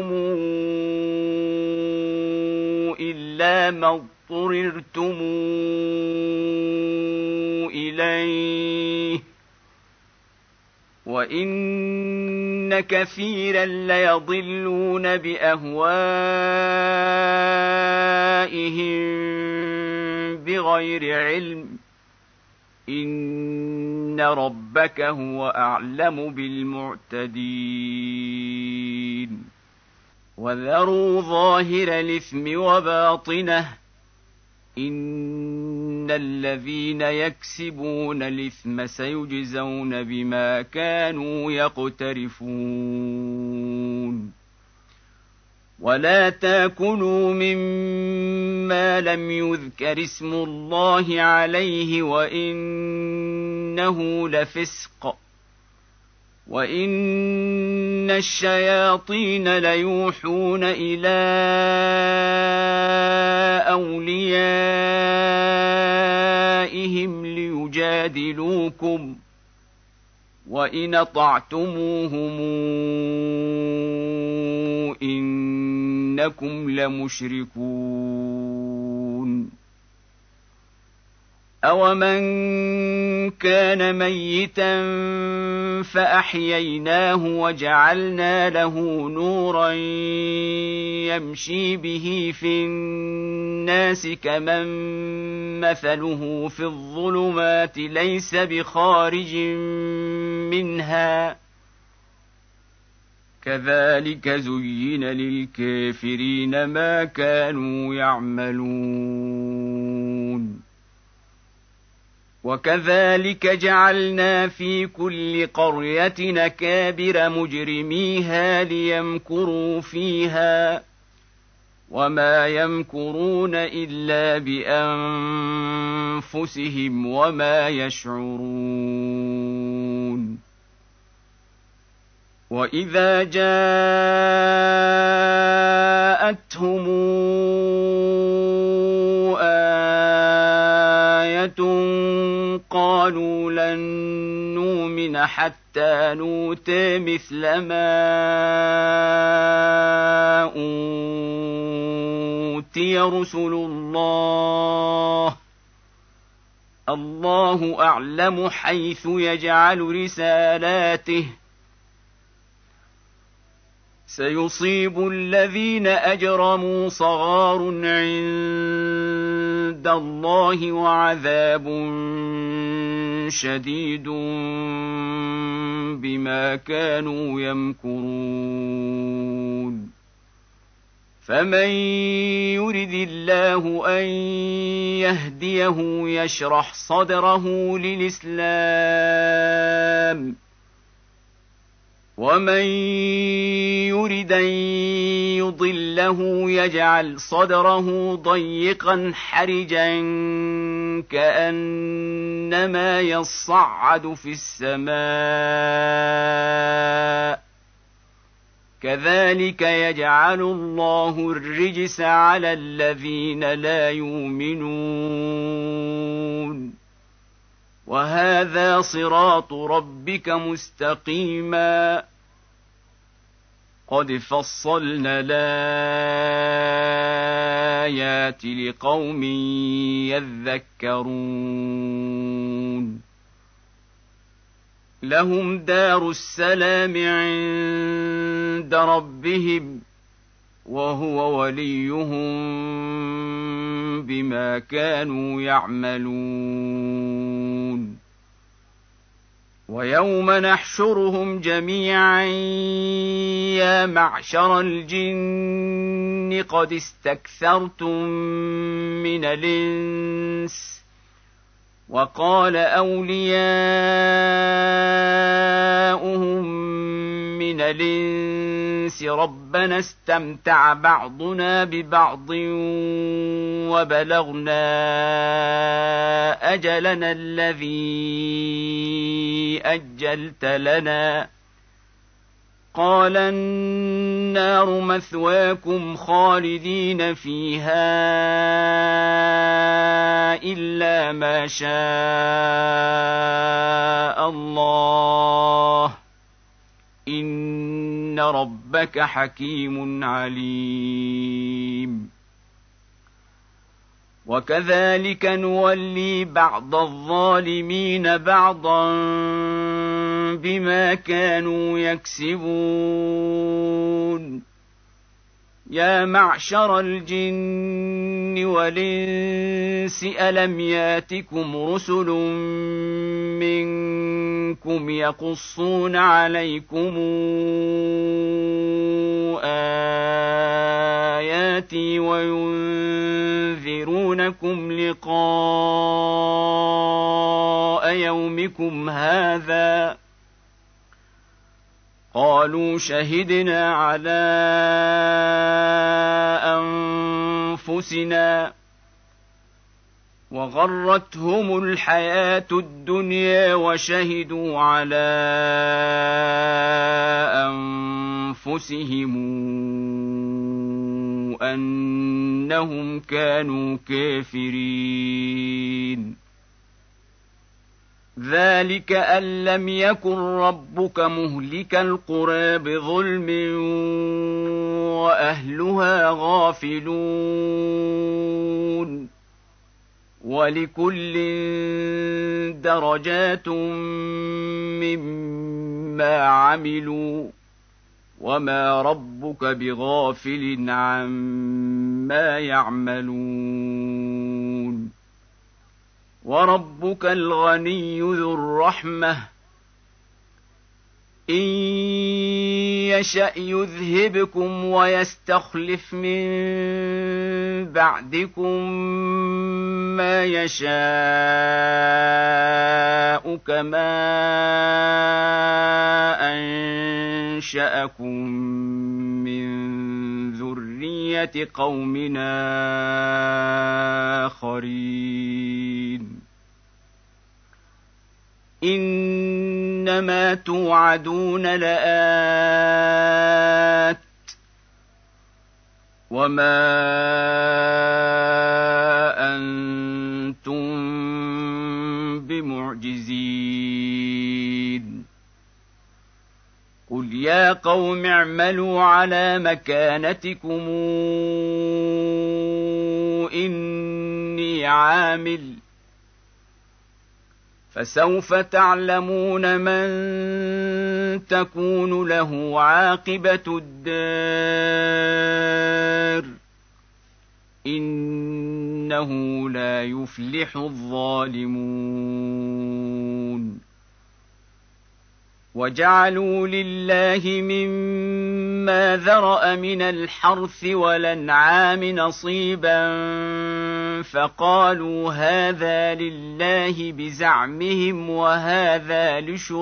إلا ما اضطررتم إليه وإن كثيرا ليضلون بأهوائهم بغير علم إن ربك هو أعلم بالمعتدين وذروا ظاهر الإثم وباطنه إن الذين يكسبون الإثم سيجزون بما كانوا يقترفون ولا تاكلوا مما لم يذكر اسم الله عليه وإنه لفسق وإن الشياطين ليوحون إلى أوليائهم ليجادلوكم وإن أطعتموهم إنكم لمشركون أومن كان ميتا فأحييناه وجعلنا له نورا يمشي به في الناس كمن مثله في الظلمات ليس بخارج منها كذلك زين للكافرين ما كانوا يعملون وكذلك جعلنا في كل قرية أكابر مجرميها ليمكروا فيها وما يمكرون إلا بأنفسهم وما يشعرون وإذا جاءتهم آية قالوا لن نؤمن حتى نؤتى مثل ما أوتي يؤتي رسل الله الله أعلم حيث يجعل رسالاته سيصيب الذين أجرموا صغار عند الله وعذاب شديد بما كانوا يمكرون فمن يرد الله أن يهديه يشرح صدره للإسلام ومن يرد أن يضله يجعل صدره ضيقا حرجا كأنما يصعد في السماء كذلك يجعل الله الرجس على الذين لا يؤمنون وهذا صراط ربك مستقيما قد فصلنا الآيات لقوم يذكرون لهم دار السلام عند ربهم وهو وليهم بما كانوا يعملون ويوم نحشرهم جميعا يا معشر الجن قد استكثرتم من الإنس وقال أولياؤهم من الإنس ربنا استمتع بعضنا ببعض وبلغنا أجلنا الذي أجلت لنا قال النار مثواكم خالدين فيها إلا ما شاء الله إن ربك حكيم عليم وكذلك نولي بعض الظالمين بعضا بما كانوا يكسبون يا معشر الجن والإنس ألم ياتكم رسل منكم يقصون عليكم آياتي وينذرونكم لقاء يومكم هذا قالوا شهدنا على أنفسنا وغرتهم الحياة الدنيا وشهدوا على أنفسهم أنهم كانوا كافرين ذلك أن لم يكن ربك مهلك القرى بظلم وأهلها غافلون ولكل درجات مما عملوا وما ربك بغافل عما يعملون وربك الغني ذو الرحمة إن يشأ يذهبكم ويستخلف من بعدكم ما يشاء كما أنشأكم من ذرية قومنا آخرين إنما توعدون لآت وما أنتم بمعجزين قل يا قوم اعملوا على مكانتكم عامل فسوف تعلمون من تكون له عاقبة الدار إنه لا يفلح الظالمون. وجعلوا لله مما ذرأ من الحرث والأنعام نصيبا فقالوا هذا لله بزعمهم وهذا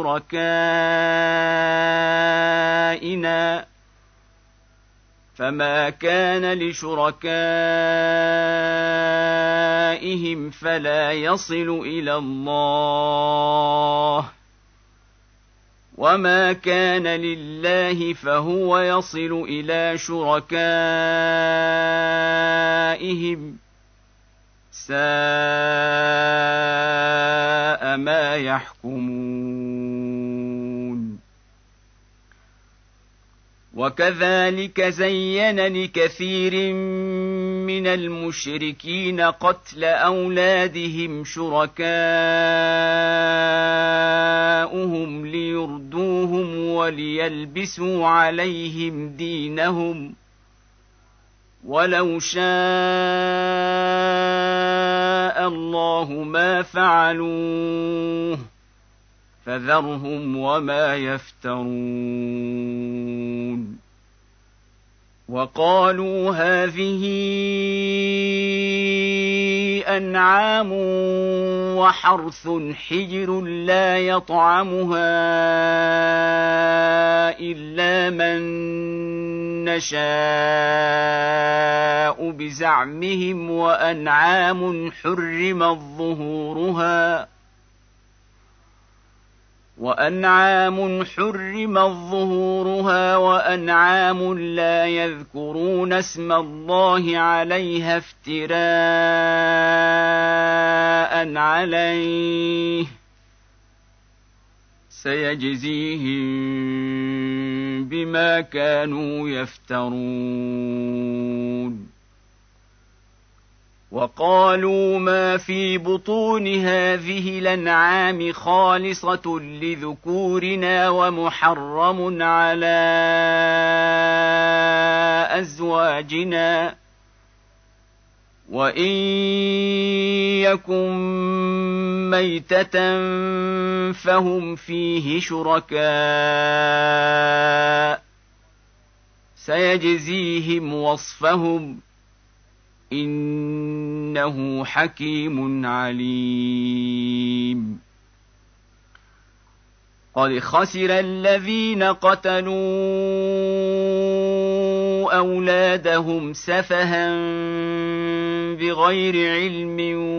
لشركائنا فما كان لشركائهم فلا يصل إلى الله وما كان لله فهو يصل إلى شركائهم ساء ما يحكمون. وكذلك زين لكثير من المشركين قتل أولادهم شركاؤهم ليردوهم وليلبسوا عليهم دينهم ولو شاء الله ما فعلوه فذرهم وما يفترون. وقالوا هذه أنعام وحرث حجر لا يطعمها إلا من نشاء بزعمهم وأنعام حرمت ظهورها وأنعام حرمت ظهورها وأنعام لا يذكرون اسم الله عليها افتراء عليه سيجزيهم بما كانوا يفترون. وقالوا ما في بطون هذه الأنعام خالصة لذكورنا ومحرم على أزواجنا وإن يكن ميتة فهم فيه شركاء سيجزيهم وصفهم إنه حكيم عليم. قد خسر الذين قتلوا أولادهم سفها بغير علم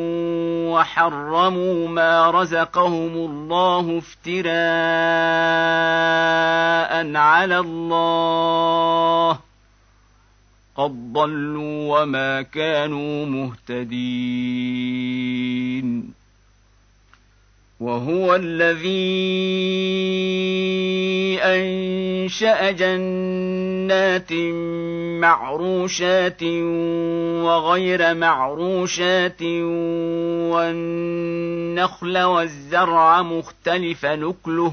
وحرموا ما رزقهم الله افتراء على الله قد ضلوا وما كانوا مهتدين. وهو الذي أنشأ جنات معروشات وغير معروشات والنخل والزرع مختلف نكله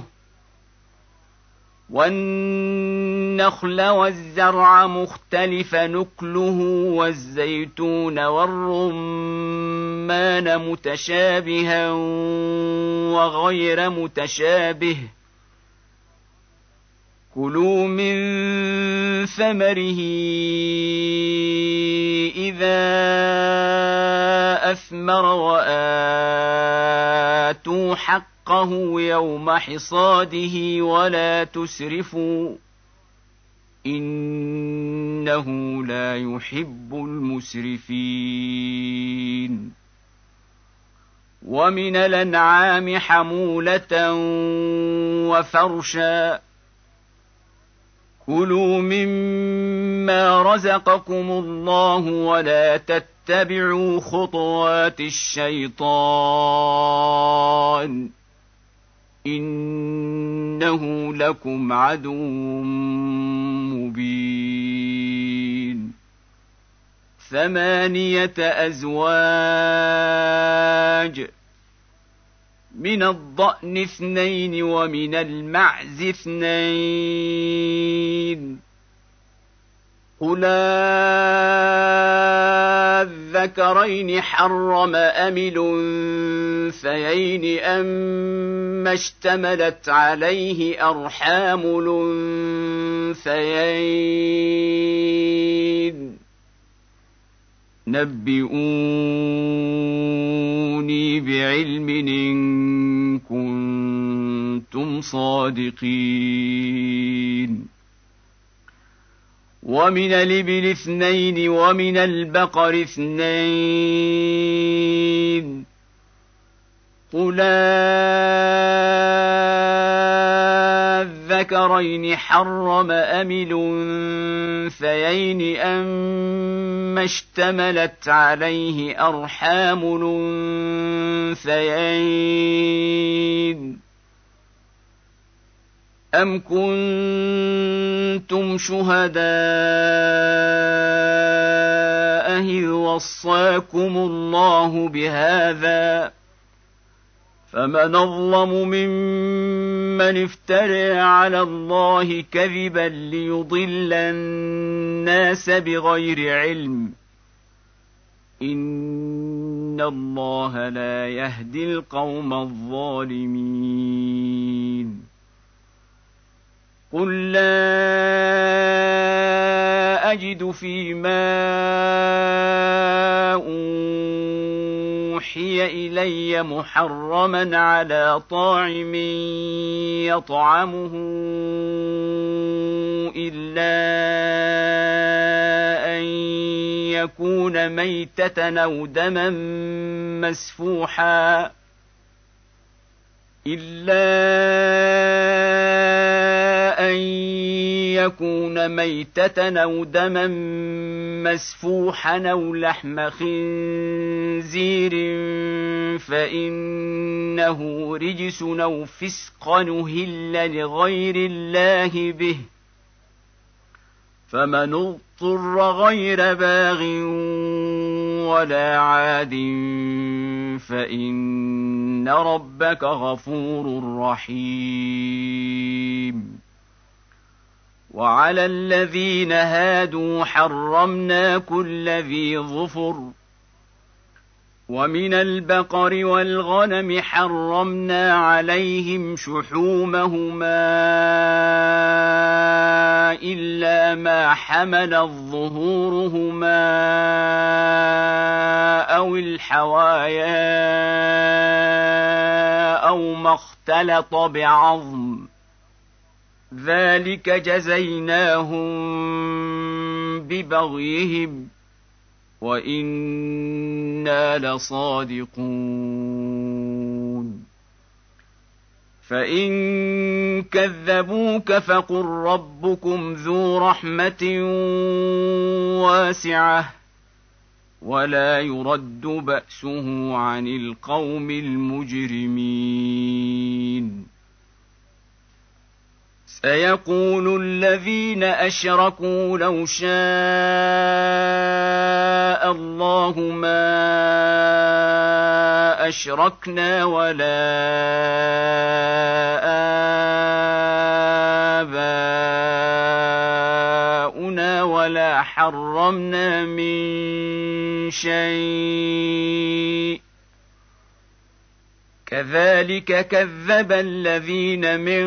والنخل والزرع مختلف نكله والزيتون والرمان متشابها وغير متشابه كلوا من ثمره إذا أثمر وآتوا حقه يوم حصاده ولا تسرفوا إنه لا يحب المسرفين. ومن الأنعام حمولة وفرشا كلوا مما رزقكم الله ولا تتبعوا خطوات الشيطان إنه لكم عدو مبين. ثمانية أزواج من الضأن اثنين ومن المعز اثنين قل الذكرين حرم أم الأنثيين أما اشتملت عليه أرحام الأنثيين نبئوني بعلم إن كنتم صادقين ومن الإبل اثنين ومن البقر اثنين قل الذكرين حرم أم الأنثيين أما اشتملت عليه أرحام الأنثيين أم كنتم شهداء إذ وصاكم الله بهذا فمن أظلم ممن افترى على الله كذبا ليضل الناس بغير علم إن الله لا يهدي القوم الظالمين قل لا أجد فيما أوحي إلي محرما على طاعم يطعمه إلا أن يكون ميتة أو دما مسفوحا إلا أن يكون ميتة أو دما مسفوحا أو لحم خنزير فإنه رجس أو فسقا أهل لغير الله به فمن اضطر غير باغ ولا عاد فإن ربك غفور رحيم وعلى الذين هادوا حرمنا كل ذي ظفر ومن البقر والغنم حرمنا عليهم شحومهما إلا ما حملت ظهورهما أو الحوايا أو ما اختلط بعظم ذلك جزيناهم ببغيهم وإنا لصادقون فإن كذبوك فقل ربكم ذو رحمة واسعة ولا يرد بأسه عن القوم المجرمين سيقول الذين أشركوا لو شاء الله ما أشركنا ولا آباؤنا ولا حرمنا من شيء كذلك كذب الذين من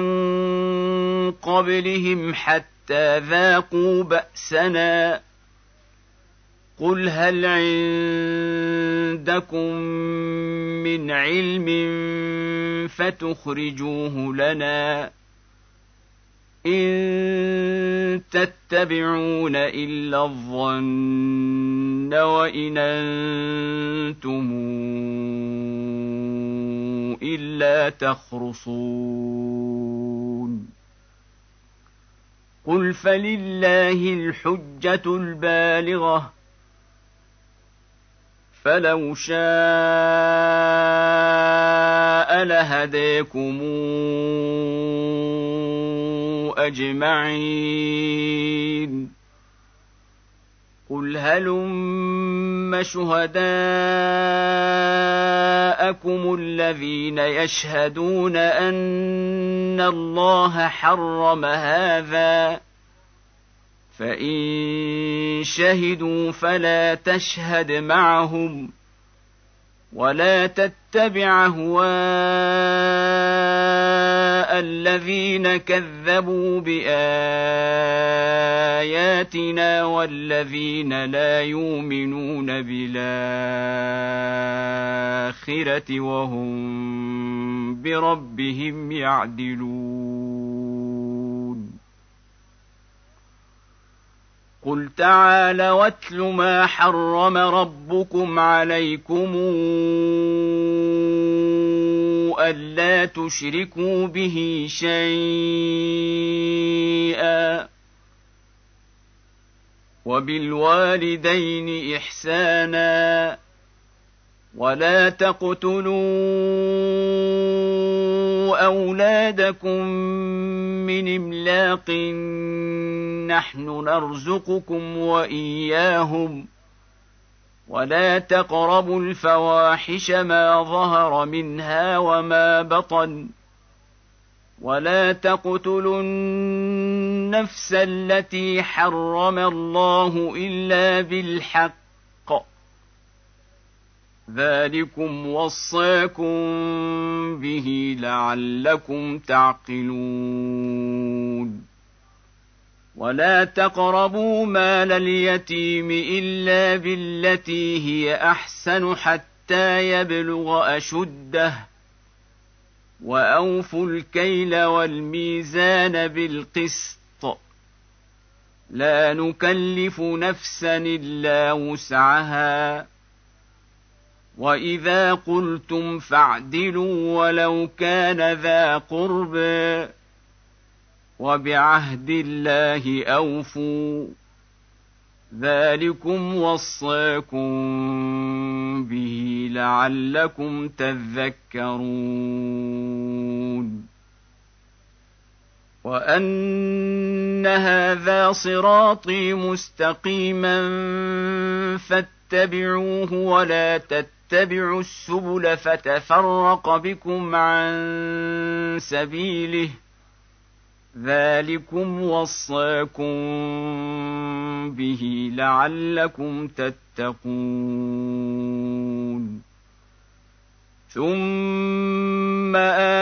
قبلهم حتى ذاقوا بأسنا قل هل عندكم من علم فتخرجوه لنا إن تتبعون إلا الظن وإن أنتم إلا تخرصون قل فلله الحجة البالغة فلو شاء لهديكم أجمعين قل هلم شهداءكم الذين يشهدون أن الله حرم هذا فإن شهدوا فلا تشهد معهم ولا تتبع أهواء الذين كذبوا بآياتنا والذين لا يؤمنون بالآخرة وهم بربهم يعدلون قل تعالوا واتل ما حرم ربكم عليكم ألا تشركوا به شيئا وبالوالدين إحسانا ولا تقتلوا أولادكم من إملاق نحن نرزقكم وإياهم ولا تقربوا الفواحش ما ظهر منها وما بطن ولا تقتلوا النفس التي حرم الله إلا بالحق ذلكم وصاكم به لعلكم تعقلون ولا تقربوا مال اليتيم إلا بالتي هي أحسن حتى يبلغ أشده وأوفوا الكيل والميزان بالقسط لا نكلف نفسا إلا وسعها وإذا قلتم فاعدلوا ولو كان ذا قربى وبعهد الله أوفوا ذلكم وصاكم به لعلكم تذكرون وأن هذا صراطي مستقيما فاتبعوه ولا تتبعوا السبل فتفرق بكم عن سبيله ذلكم وصاكم به لعلكم تتقون ثم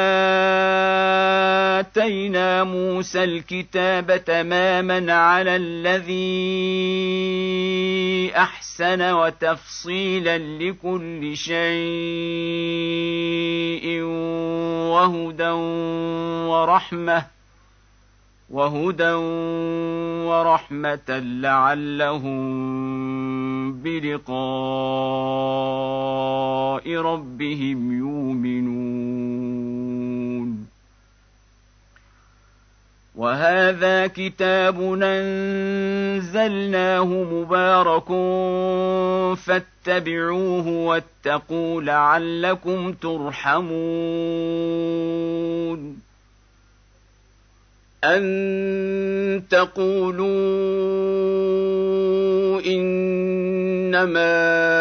آتينا موسى الكتاب تماما على الذي أحسن وتفصيلا لكل شيء وهدى ورحمة وهدى ورحمة لعلهم بلقاء ربهم يؤمنون وهذا كتاب أنزلناه مبارك فاتبعوه واتقوا لعلكم ترحمون أن تقولوا إنما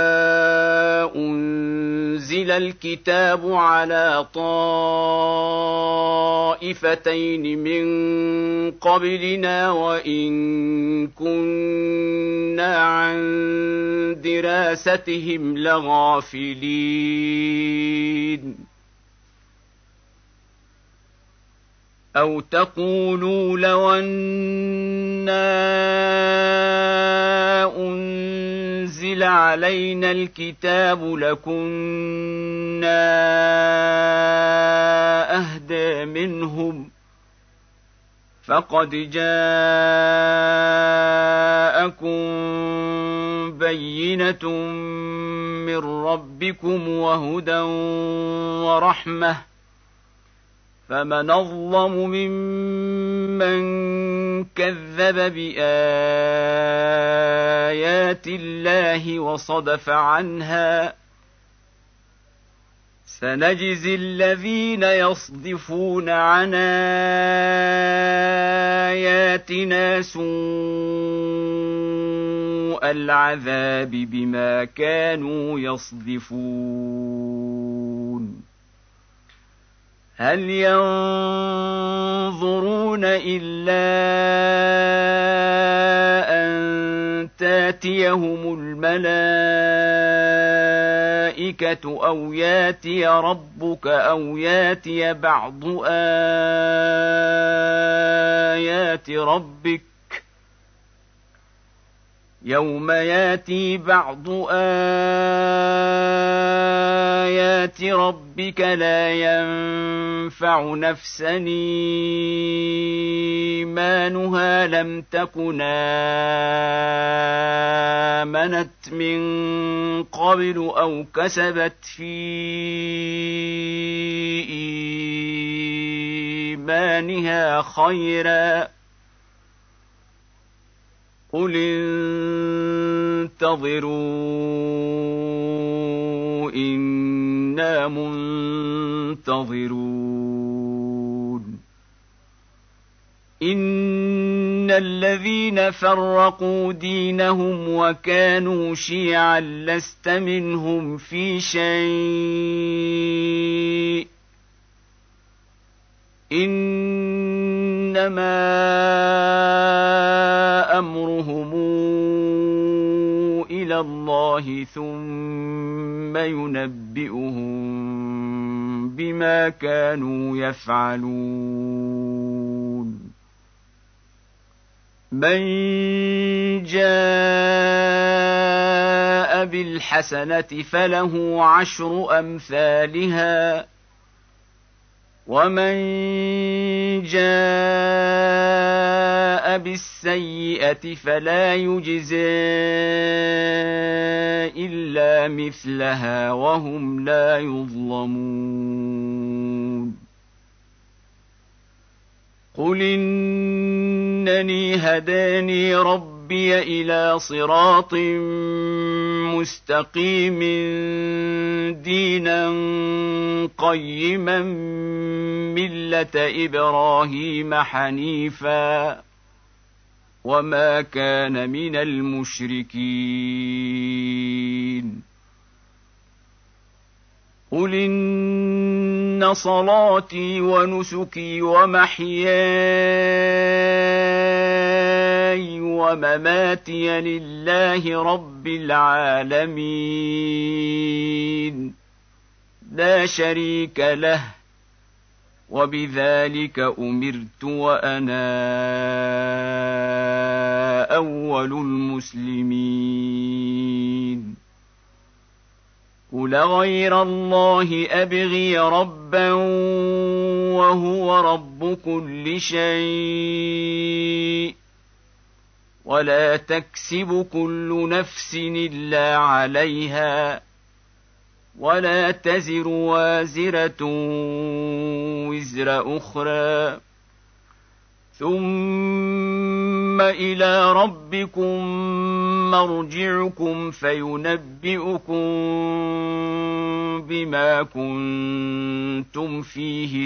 أنزل الكتاب على طائفتين من قبلنا وإن كنا عن دراستهم لغافلين أو تقولوا لو أنا أنزل علينا الكتاب لكنا أهدى منهم فقد جاءكم بينة من ربكم وهدى ورحمة فمن أظلم ممن كذب بآيات الله وصدف عنها سنجزي الذين يصدفون عن بآياتنا سوء العذاب بما كانوا يصدفون هل ينظرون إلا أن تأتيهم الملائكة أو يأتي ربك أو يأتي بعض آيات ربك يوم يأتي بعض آيات ربك لا ينفع نفسا إيمانها لم تكن آمنت من قبل أو كسبت في إيمانها خيرا قل انتظروا إنا منتظرون إن الذين فرقوا دينهم وكانوا شيعا لست منهم في شيء إنما أمرهم إلى الله ثم ينبئهم بما كانوا يفعلون من جاء بالحسنة فله عشر أمثالها ومن جاء بالسيئة فلا يجزى إلا مثلها وهم لا يظلمون قل إنني هداني ربي إلى صراط مستقيم دينا قيما ملة إبراهيم حنيفا وما كان من المشركين قل إن صلاتي ونسكي ومحياي ومماتي لله رب العالمين لا شريك له وبذلك أمرت وأنا أول المسلمين قل غير الله أبغي ربا وهو رب كل شيء ولا تكسب كل نفس إلا عليها ولا تزر وازرة وزر أخرى ثم إلى ربكم مرجعكم فينبئكم بما كنتم فيه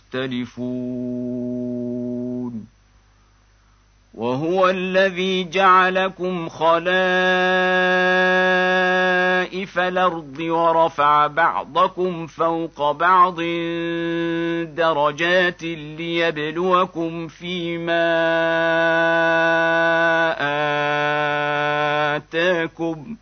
تختلفون وهو الذي جعلكم خلائف الأرض ورفع بعضكم فوق بعض درجات ليبلوكم فيما آتاكم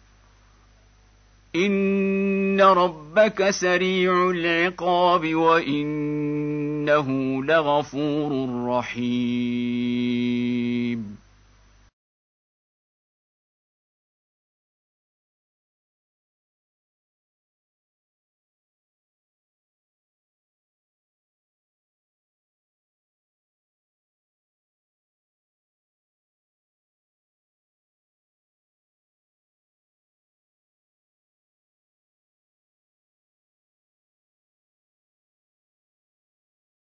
إن ربك سريع العقاب وإنه لغفور رحيم